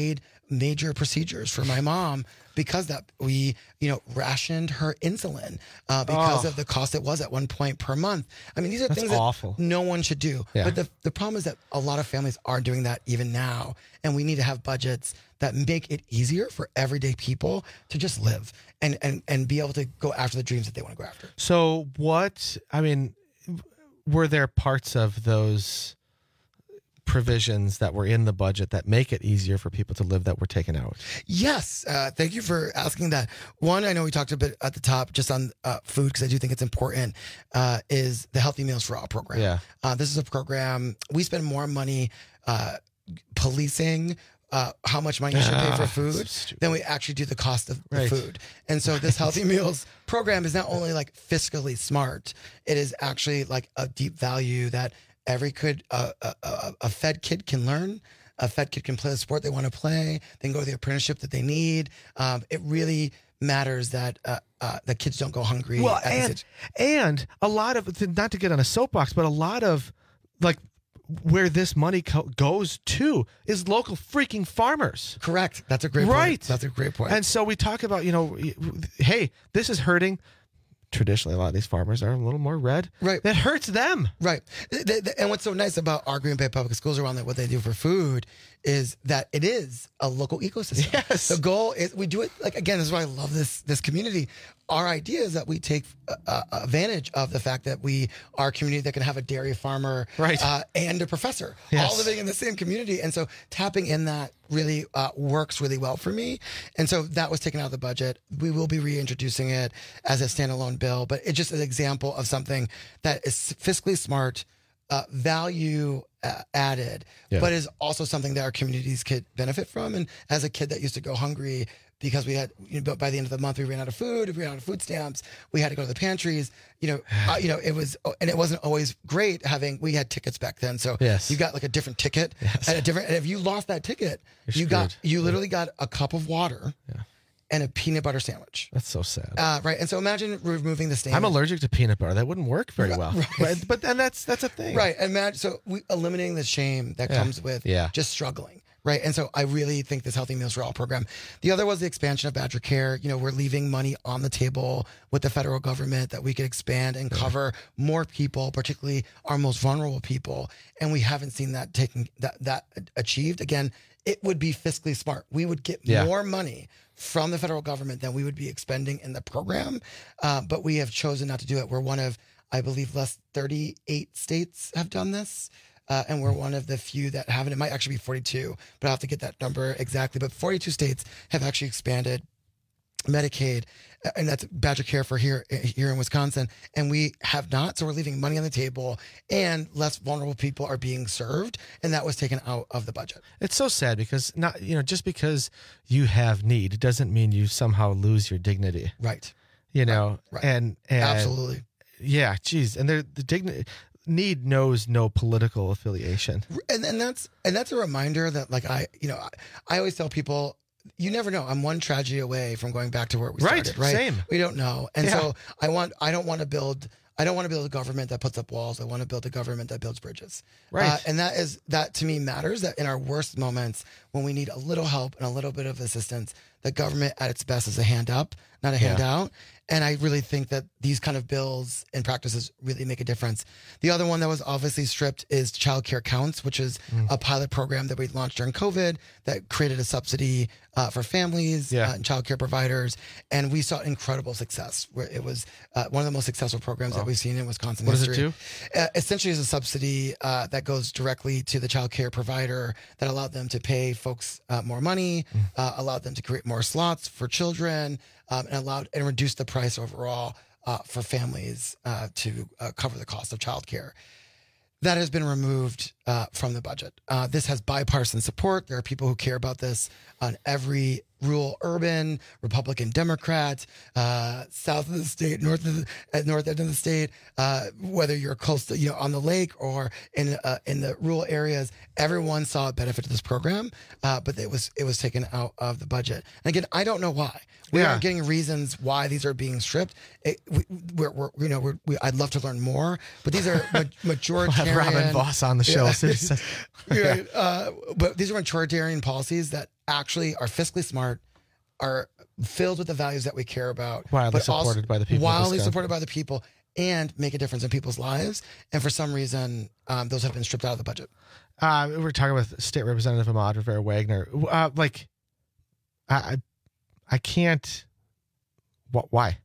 major procedures for my mom because that we, you know, rationed her insulin uh, because Oh. of the cost it was at one point per month. I mean, these are That's things awful. that no one should do. Yeah. But the, the problem is that a lot of families are doing that even now. And we need to have budgets that make it easier for everyday people to just live and, and, and be able to go after the dreams that they want to go after. So what, I mean, were there parts of those provisions that were in the budget that make it easier for people to live that were taken out? Yes. Uh, thank you for asking that. One, I know we talked a bit at the top just on uh, food because I do think it's important, uh, is the Healthy Meals for All program. Yeah. Uh, this is a program, we spend more money uh, policing uh, how much money you should pay for Ah, food so than we actually do the cost of the Right. food. And so this Healthy Meals program is not only like fiscally smart, it is actually like a deep value that every kid, uh, a, a, a fed kid can learn. A fed kid can play the sport they want to play. They can go to the apprenticeship that they need. Um, it really matters that uh, uh, the kids don't go hungry. Well, at this and, age. and a lot of, not to get on a soapbox, but a lot of like where this money co- goes to is local freaking farmers. Correct. That's a great right. point. That's a great point. And so we talk about, you know, hey, this is hurting. Traditionally, a lot of these farmers are a little more red. Right. That hurts them. Right. Th- th- And what's so nice about our Green Bay Public Schools around that, what they do for food, is that it is a local ecosystem. Yes. The goal is we do it, like, again, this is why I love this this community. Our idea is that we take uh, uh, advantage of the fact that we are a community that can have a dairy farmer Right. uh, and a professor Yes. all living in the same community. And so tapping in that really uh, works really well for me. And so that was taken out of the budget. We will be reintroducing it as a standalone bill, but it's just an example of something that is fiscally smart, uh, value uh, added, Yeah. but is also something that our communities could benefit from. And as a kid that used to go hungry because we had, you know, by the end of the month, we ran out of food, we ran out of food stamps, we had to go to the pantries, you know, uh, you know, it was, and it wasn't always great having, we had tickets back then. So Yes. you got like a different ticket Yes. and a different, and if you lost that ticket, You're you got, screwed. you literally got a cup of water Yeah. and a peanut butter sandwich. That's so sad. Uh, right. And so imagine removing the sandwich. I'm allergic to peanut butter. That wouldn't work very well. Right. But, but then that's that's a thing. Right. Imagine, so we eliminating the shame that Yeah. comes with Yeah. just struggling. Right. And so I really think this Healthy Meals for All program. The other was the expansion of Badger Care. You know, we're leaving money on the table with the federal government that we could expand and cover more people, particularly our most vulnerable people. And we haven't seen that taken that that achieved. Again, it would be fiscally smart. We would get Yeah. more money from the federal government than we would be expending in the program. Uh, but we have chosen not to do it. We're one of, I believe, less thirty-eight states have done this. Uh, and we're one of the few that haven't. It might actually be forty-two, but I'll have to get that number exactly. But forty-two states have actually expanded Medicaid, and that's Badger Care for here here in Wisconsin, and we have not. So we're leaving money on the table, and less vulnerable people are being served, and that was taken out of the budget. It's so sad because not you know just because you have need doesn't mean you somehow lose your dignity. Right. You know, Right. and, and Absolutely. Yeah, geez, and the the dignity need knows no political affiliation. And and that's and that's a reminder that, like, I you know I, I always tell people, you never know. I'm one tragedy away from going back to where we Right, started. Right. same. We don't know. And Yeah. so I want, I don't want to build, I don't want to build a government that puts up walls. I want to build a government that builds bridges. Right. Uh, and that is, that to me matters, that in our worst moments, when we need a little help and a little bit of assistance, the government at its best is a hand up, not a Yeah. handout. And I really think that these kind of bills and practices really make a difference. The other one that was obviously stripped is Child Care Counts, which is Mm. a pilot program that we launched during COVID that created a subsidy uh, for families Yeah. uh, and child care providers. And we saw incredible success, where it was uh, one of the most successful programs that we've seen in Wisconsin What does it history. do? Uh, essentially, is a subsidy uh, that goes directly to the child care provider that allowed them to pay folks uh, more money, Mm. uh, allowed them to create more slots for children, um, and allowed and reduced the price overall uh, for families uh, to uh, cover the cost of childcare. That has been removed uh, from the budget. Uh, this has bipartisan support. There are people who care about this on every rural, urban, Republican, Democrat, uh, south of the state, north of the uh, north end of the state, uh, whether you're close to, you know, on the lake or in uh, in the rural areas. Everyone saw a benefit to this program, uh, but it was it was taken out of the budget. And again, I don't know why. We Yeah. aren't getting reasons why these are being stripped. It, we, we're, we're, you know, we're, we, I'd love to learn more, but these are ma- majoritarian. We'll have Robin Voss on the show. Yeah. So he says- Right. Uh, but these are majoritarian policies that actually are fiscally smart, are filled with the values that we care about, Wildly but supported also by the people of wildly Wisconsin. supported by the people, and make a difference in people's lives. And for some reason, um, those have been stripped out of the budget. Uh, we were talking with State Representative Ahmad Rivera Wagner. Uh, like, I, I can't. What? Why?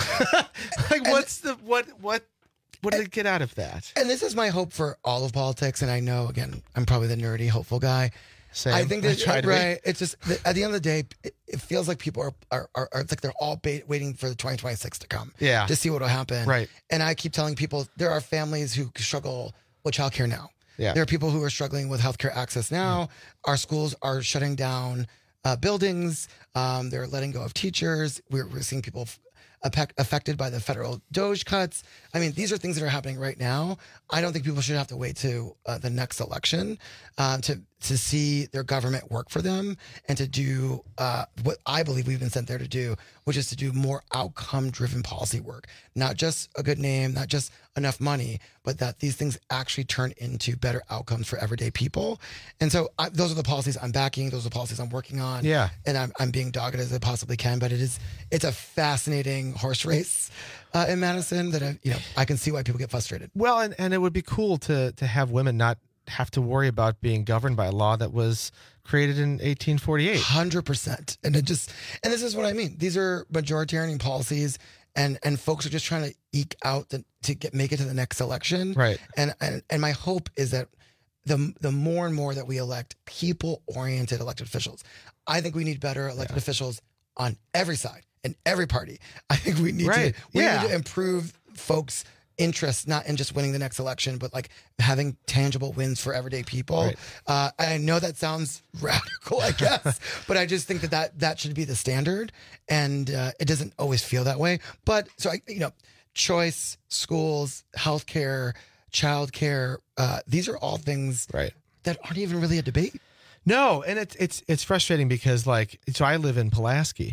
Like, what's the what? What? What did it get out of that? And this is my hope for all of politics. And I know, again, I'm probably the nerdy, hopeful guy. Same. I think that, I try to be. right. It's just, at the end of the day, it, it feels like people are, are, are, are it's like they're all bait, waiting for the twenty twenty-six to come. Yeah. To see what will happen. Right. And I keep telling people there are families who struggle with childcare now. Yeah. There are people who are struggling with healthcare access now. Our schools are shutting down uh, buildings. Um, they're letting go of teachers. We're, we're seeing people f- affected by the federal Doge cuts. I mean, these are things that are happening right now. I don't think people should have to wait to uh, the next election uh, to to see their government work for them and to do uh, what I believe we've been sent there to do, which is to do more outcome-driven policy work. Not just a good name, not just enough money, but that these things actually turn into better outcomes for everyday people. And so I, those are the policies I'm backing. Those are the policies I'm working on. Yeah. And I'm, I'm being dogged as I possibly can, but it is it's a fascinating horse race uh, in Madison that I, you know I can see why people get frustrated. Well, and, and it would be cool to to have women not have to worry about being governed by a law that was created in eighteen forty-eight. one hundred percent. And it just, and this is what I mean. These are majoritarian policies, and and folks are just trying to eke out the, to get make it to the next election. Right. And and and my hope is that the the more and more that we elect people-oriented elected officials, I think we need better elected Yeah. officials on every side in every party. I think we need Right. to we Yeah. need to improve folks' interest, not in just winning the next election, but like having tangible wins for everyday people. Right. Uh, I know that sounds radical, I guess, but I just think that that, that should be the standard, and uh, it doesn't always feel that way. But so I, you know, choice, schools, healthcare, childcare, uh, these are all things right. that aren't even really a debate. No, and it's it's it's frustrating because like so I live in Pulaski,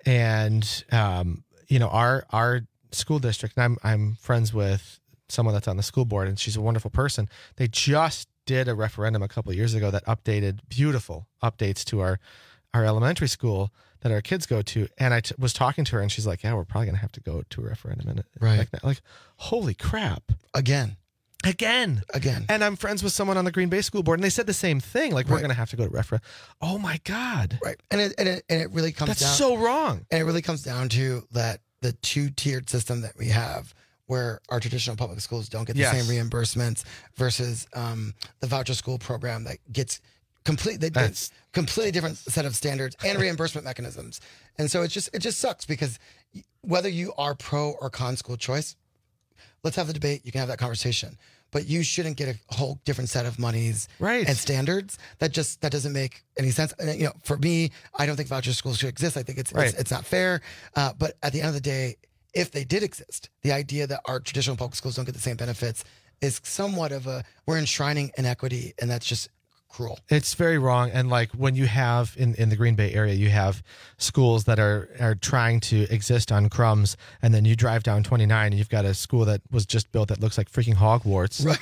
and um, you know our our school district, and I'm I'm friends with someone that's on the school board, and she's a wonderful person. They just did a referendum a couple of years ago that updated beautiful updates to our our elementary school that our kids go to, and I t- was talking to her, and she's like, "Yeah, we're probably gonna have to go to a referendum." And Right. like, like, holy crap! Again. Again, again, and I'm friends with someone on the Green Bay School Board, and they said the same thing. Like, we're Right. going to have to go to referendum. Oh my god! Right, and it and it, and it really comes That's down. so wrong. And it really comes down to that the two tiered system that we have, where our traditional public schools don't get the Yes. same reimbursements versus um, the voucher school program that gets complete. That That's- gets completely different set of standards and reimbursement mechanisms. And so it just it just sucks because whether you are pro or con school choice, let's have the debate. You can have that conversation. But you shouldn't get a whole different set of monies Right. and standards. That just that doesn't make any sense. And you know, for me, I don't think voucher schools should exist. I think it's Right. it's, it's not fair. Uh, but at the end of the day, if they did exist, the idea that our traditional public schools don't get the same benefits is somewhat of a we're enshrining inequity, and that's just cruel. It's very wrong. And like when you have in, in the Green Bay area, you have schools that are, are trying to exist on crumbs. And then you drive down twenty-nine and you've got a school that was just built that looks like freaking Hogwarts. Right.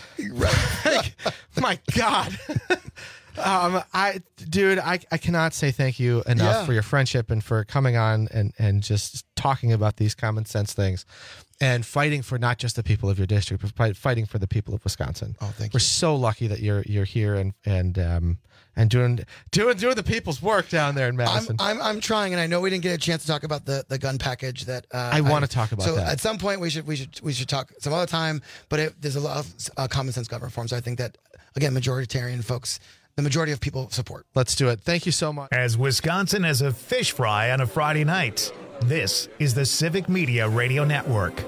Right. Like, my God. um, I, dude, I, I cannot say thank you enough Yeah. for your friendship and for coming on and, and just talking about these common sense things and fighting for not just the people of your district, but fight- fighting for the people of Wisconsin. Oh, thank We're you. so lucky that you're you're here and and um and doing doing doing the people's work down there in I'm, Madison. I'm I'm trying, and I know we didn't get a chance to talk about the, the gun package that uh, I wanna talk about so that. at some point we should we should we should talk some other time. But it, there's a lot of uh, common sense gun reforms. I think that again, majoritarian folks, the majority of people support. Let's do it. Thank you so much. As Wisconsin has a fish fry on a Friday night, this is the Civic Media Radio Network.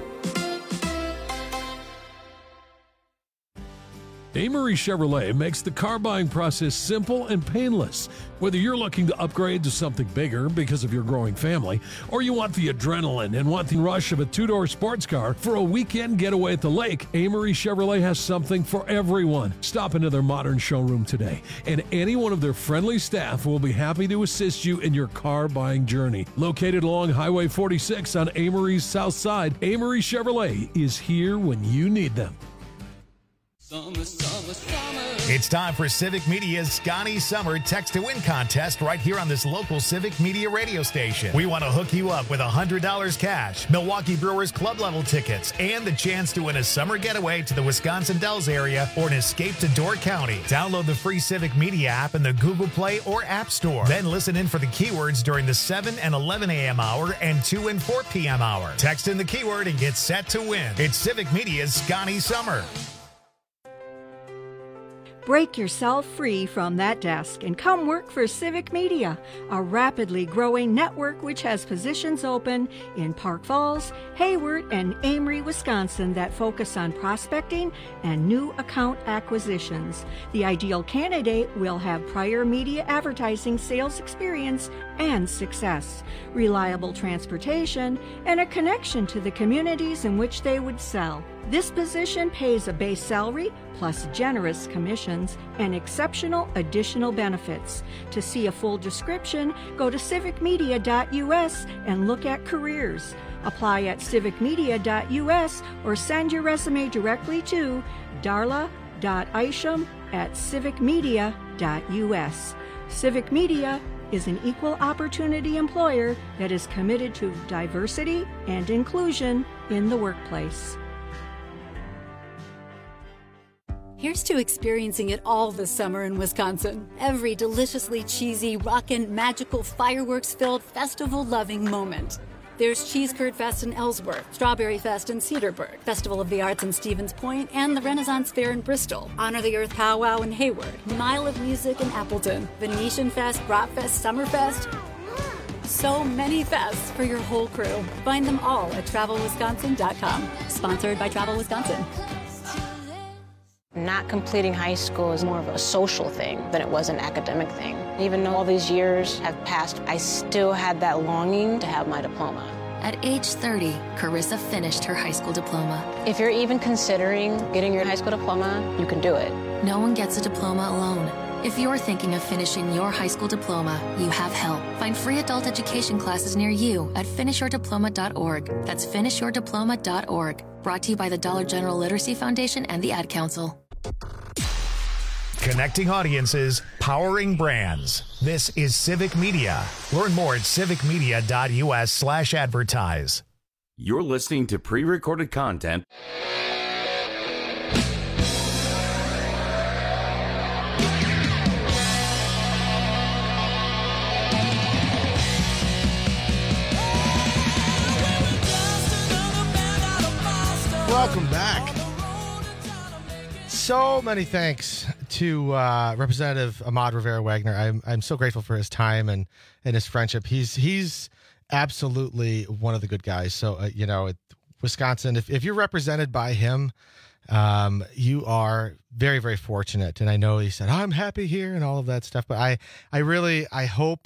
Amory Chevrolet makes the car buying process simple and painless. Whether you're looking to upgrade to something bigger because of your growing family, or you want the adrenaline and want the rush of a two-door sports car for a weekend getaway at the lake, Amory Chevrolet has something for everyone. Stop into their modern showroom today, and any one of their friendly staff will be happy to assist you in your car buying journey. Located along Highway forty-six on Amory's south side, Amory Chevrolet is here when you need them. Summer, summer, summer. It's time for Civic Media's Scotty Summer Text to Win contest right here on this local Civic Media radio station. We want to hook you up with one hundred dollars cash, Milwaukee Brewers club level tickets, and the chance to win a summer getaway to the Wisconsin Dells area or an escape to Door County. Download the free Civic Media app in the Google Play or App Store. Then listen in for the keywords during the seven and eleven a.m. hour and two and four p.m. hour. Text in the keyword and get set to win. It's Civic Media's Scotty Summer. Break yourself free from that desk and come work for Civic Media, a rapidly growing network which has positions open in Park Falls, Hayward, and Amory, Wisconsin that focus on prospecting and new account acquisitions. The ideal candidate will have prior media advertising sales experience and success, reliable transportation, and a connection to the communities in which they would sell. This position pays a base salary plus generous commissions and exceptional additional benefits. To see a full description, go to civic media dot u s and look at careers. Apply at civic media dot u s or send your resume directly to darla dot isham at civic media dot u s. Civic Media is an equal opportunity employer that is committed to diversity and inclusion in the workplace. Here's to experiencing it all this summer in Wisconsin. Every deliciously cheesy, rockin', magical, fireworks-filled, festival-loving moment. There's Cheese Curd Fest in Ellsworth, Strawberry Fest in Cedarburg, Festival of the Arts in Stevens Point, and the Renaissance Fair in Bristol, Honor the Earth Powwow in Hayward, Mile of Music in Appleton, Venetian Fest, Bratfest, Summerfest. So many fests for your whole crew. Find them all at travel wisconsin dot com. Sponsored by Travel Wisconsin. Not completing high school is more of a social thing than it was an academic thing. Even though all these years have passed, I still had that longing to have my diploma. At age thirty, Carissa finished her high school diploma. If you're even considering getting your high school diploma, you can do it. No one gets a diploma alone. If you're thinking of finishing your high school diploma, you have help. Find free adult education classes near you at finish your diploma dot org. That's finish your diploma dot org. Brought to you by the Dollar General Literacy Foundation and the Ad Council. Connecting audiences, powering brands. This is Civic Media. Learn more at civic media dot u s slash advertise. You're listening to pre-recorded content. Welcome back. So many thanks to uh, Representative Ahmad Rivera Wagner. I'm I'm so grateful for his time and, and his friendship. He's he's absolutely one of the good guys. So uh, you know, it, Wisconsin. If if you're represented by him, um, you are very very fortunate. And I know he said I'm happy here and all of that stuff. But I I really I hope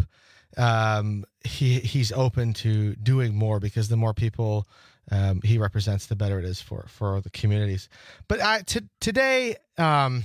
um, he he's open to doing more, because the more people Um, he represents, the better it is for, for the communities. But I, t- today, um,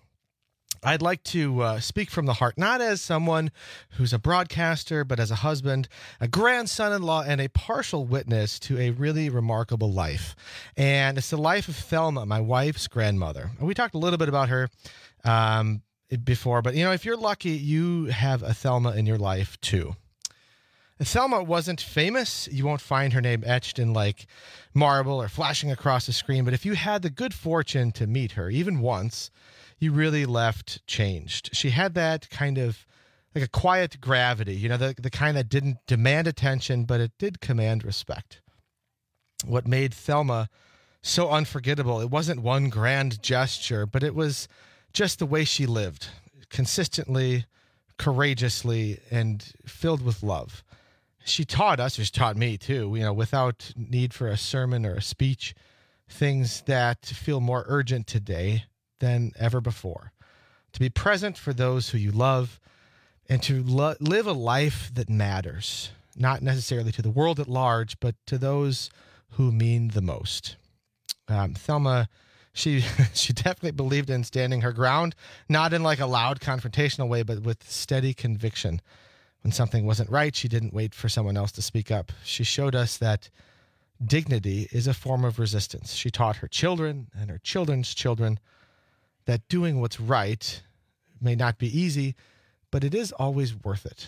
I'd like to uh, speak from the heart, not as someone who's a broadcaster, but as a husband, a grandson-in-law, and a partial witness to a really remarkable life. And it's the life of Thelma, my wife's grandmother. And we talked a little bit about her um, before, but, you know, if you're lucky, you have a Thelma in your life, too. Thelma wasn't famous. You won't find her name etched in like marble or flashing across the screen. But if you had the good fortune to meet her, even once, you really left changed. She had that kind of like a quiet gravity, you know, the, the kind that didn't demand attention, but it did command respect. What made Thelma so unforgettable, it wasn't one grand gesture, but it was just the way she lived, consistently, courageously, and filled with love. She taught us, she's taught me too, you know, without need for a sermon or a speech, things that feel more urgent today than ever before. To be present for those who you love, and to lo- live a life that matters, not necessarily to the world at large, but to those who mean the most. Um, Thelma, she she definitely believed in standing her ground, not in like a loud confrontational way, but with steady conviction. When something wasn't right, she didn't wait for someone else to speak up. She showed us that dignity is a form of resistance. She taught her children and her children's children that doing what's right may not be easy, but it is always worth it.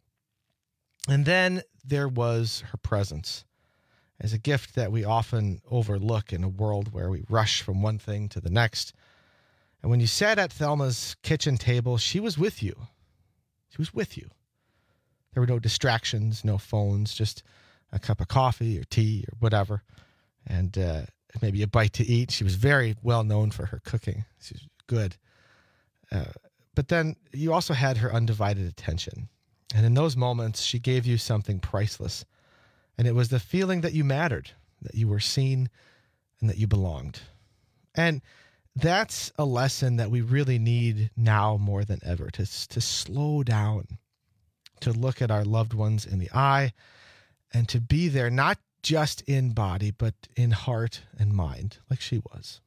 And then there was her presence as a gift that we often overlook in a world where we rush from one thing to the next. And when you sat at Thelma's kitchen table, she was with you. She was with you. There were no distractions, no phones, just a cup of coffee or tea or whatever, and uh, maybe a bite to eat. She was very well known for her cooking. She was good. Uh, but then you also had her undivided attention. And in those moments, she gave you something priceless. And it was the feeling that you mattered, that you were seen, and that you belonged. And that's a lesson that we really need now more than ever, to, to slow down, to look at our loved ones in the eye, and to be there, not just in body, but in heart and mind, like she was.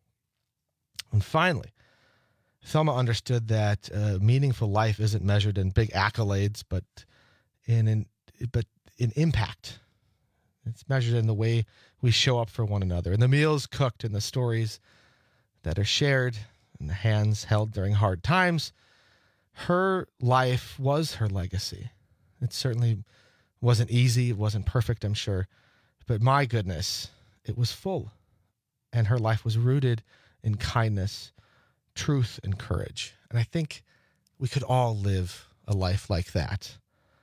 And finally, Thelma understood that uh, meaningful life isn't measured in big accolades, but in, in but in impact. It's measured in the way we show up for one another, in the meals cooked, in the stories that are shared, in the hands held during hard times. Her life was her legacy. It certainly wasn't easy. It wasn't perfect, I'm sure. But my goodness, it was full. And her life was rooted in kindness, truth, and courage. And I think we could all live a life like that.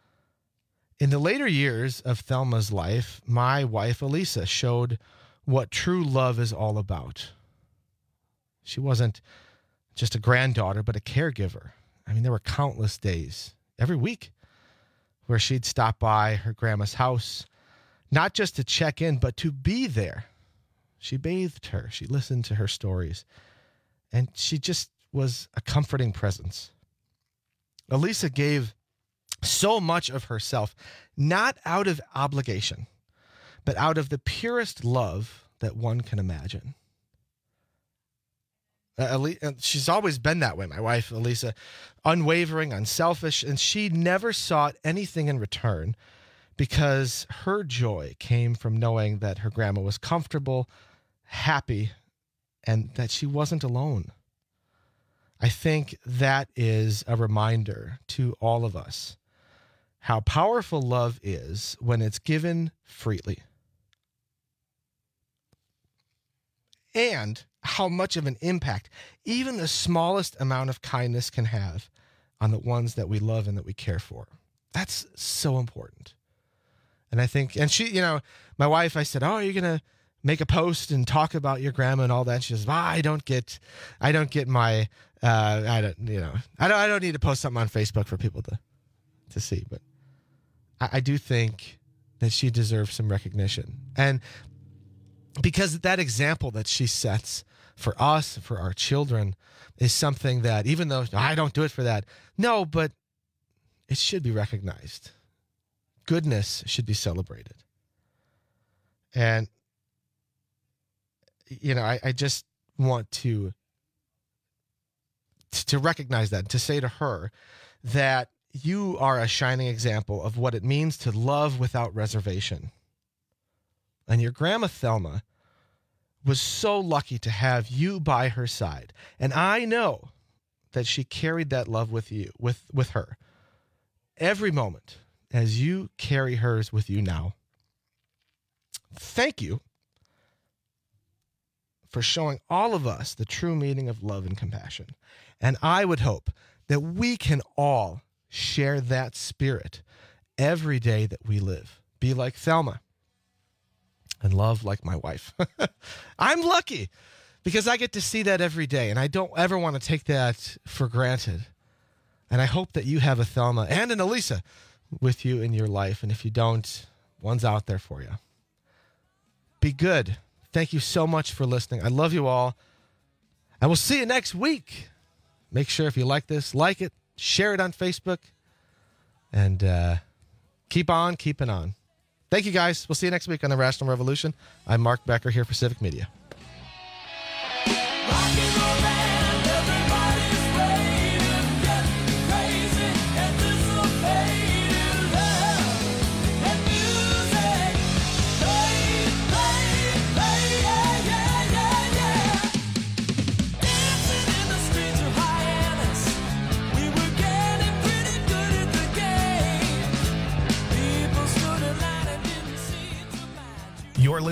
In the later years of Thelma's life, my wife, Elisa, showed what true love is all about. She wasn't just a granddaughter, but a caregiver. I mean, there were countless days, every week, where she'd stop by her grandma's house, not just to check in, but to be there. She bathed her. She listened to her stories. And she just was a comforting presence. Elisa gave so much of herself, not out of obligation, but out of the purest love that one can imagine. Uh, she's always been that way, my wife, Elisa, unwavering, unselfish, and she never sought anything in return because her joy came from knowing that her grandma was comfortable, happy, and that she wasn't alone. I think that is a reminder to all of us how powerful love is when it's given freely. And how much of an impact even the smallest amount of kindness can have on the ones that we love and that we care for. That's so important. And I think, and she, you know, my wife, I said, oh, are you going to make a post and talk about your grandma and all that? She says, well, I don't get, I don't get my, uh, I don't, you know, I don't, I don't need to post something on Facebook for people to, to see. But I, I do think that she deserves some recognition. And because that example that she sets for us, for our children, is something that, even though I don't do it for that, no, but it should be recognized. Goodness should be celebrated. And, you know, I, I just want to, to recognize that, to say to her that you are a shining example of what it means to love without reservation. And your grandma Thelma was so lucky to have you by her side. And I know that she carried that love with you, with, with her, every moment as you carry hers with you now. Thank you for showing all of us the true meaning of love and compassion. And I would hope that we can all share that spirit every day that we live. Be like Thelma and love like my wife. I'm lucky because I get to see that every day, and I don't ever want to take that for granted. And I hope that you have a Thelma and an Elisa with you in your life. And if you don't, one's out there for you. Be good. Thank you so much for listening. I love you all. And we'll see you next week. Make sure if you like this, like it, share it on Facebook, and uh, keep on keeping on. Thank you, guys. We'll see you next week on The Rational Revolution. I'm Mark Becker here for Civic Media.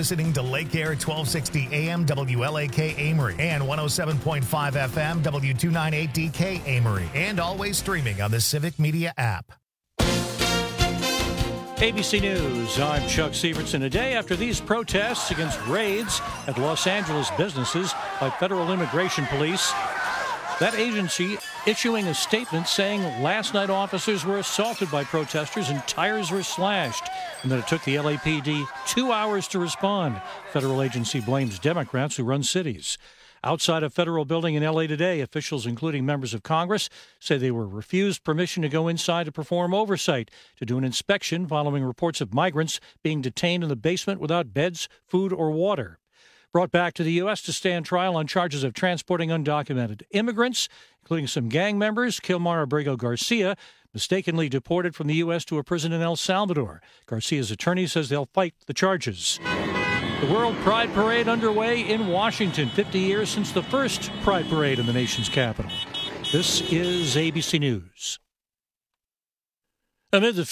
listening to Lake Air twelve sixty A M W L A K Amory and one oh seven point five F M W two ninety-eight D K Amory, and always streaming on the Civic Media app. A B C News, I'm Chuck Severson. A day after these protests against raids at Los Angeles businesses by federal immigration police, that agency issuing a statement saying last night officers were assaulted by protesters and tires were slashed, and that it took the L A P D two hours to respond. Federal agency blames Democrats who run cities. Outside a federal building in L A today, officials, including members of Congress, say they were refused permission to go inside to perform oversight, to do an inspection following reports of migrants being detained in the basement without beds, food, or water. Brought back to the U S to stand trial on charges of transporting undocumented immigrants, including some gang members, Kilmar Abrego Garcia, mistakenly deported from the U S to a prison in El Salvador. Garcia's attorney says they'll fight the charges. The World Pride Parade underway in Washington, fifty years since the first Pride Parade in the nation's capital. This is A B C News. Amid the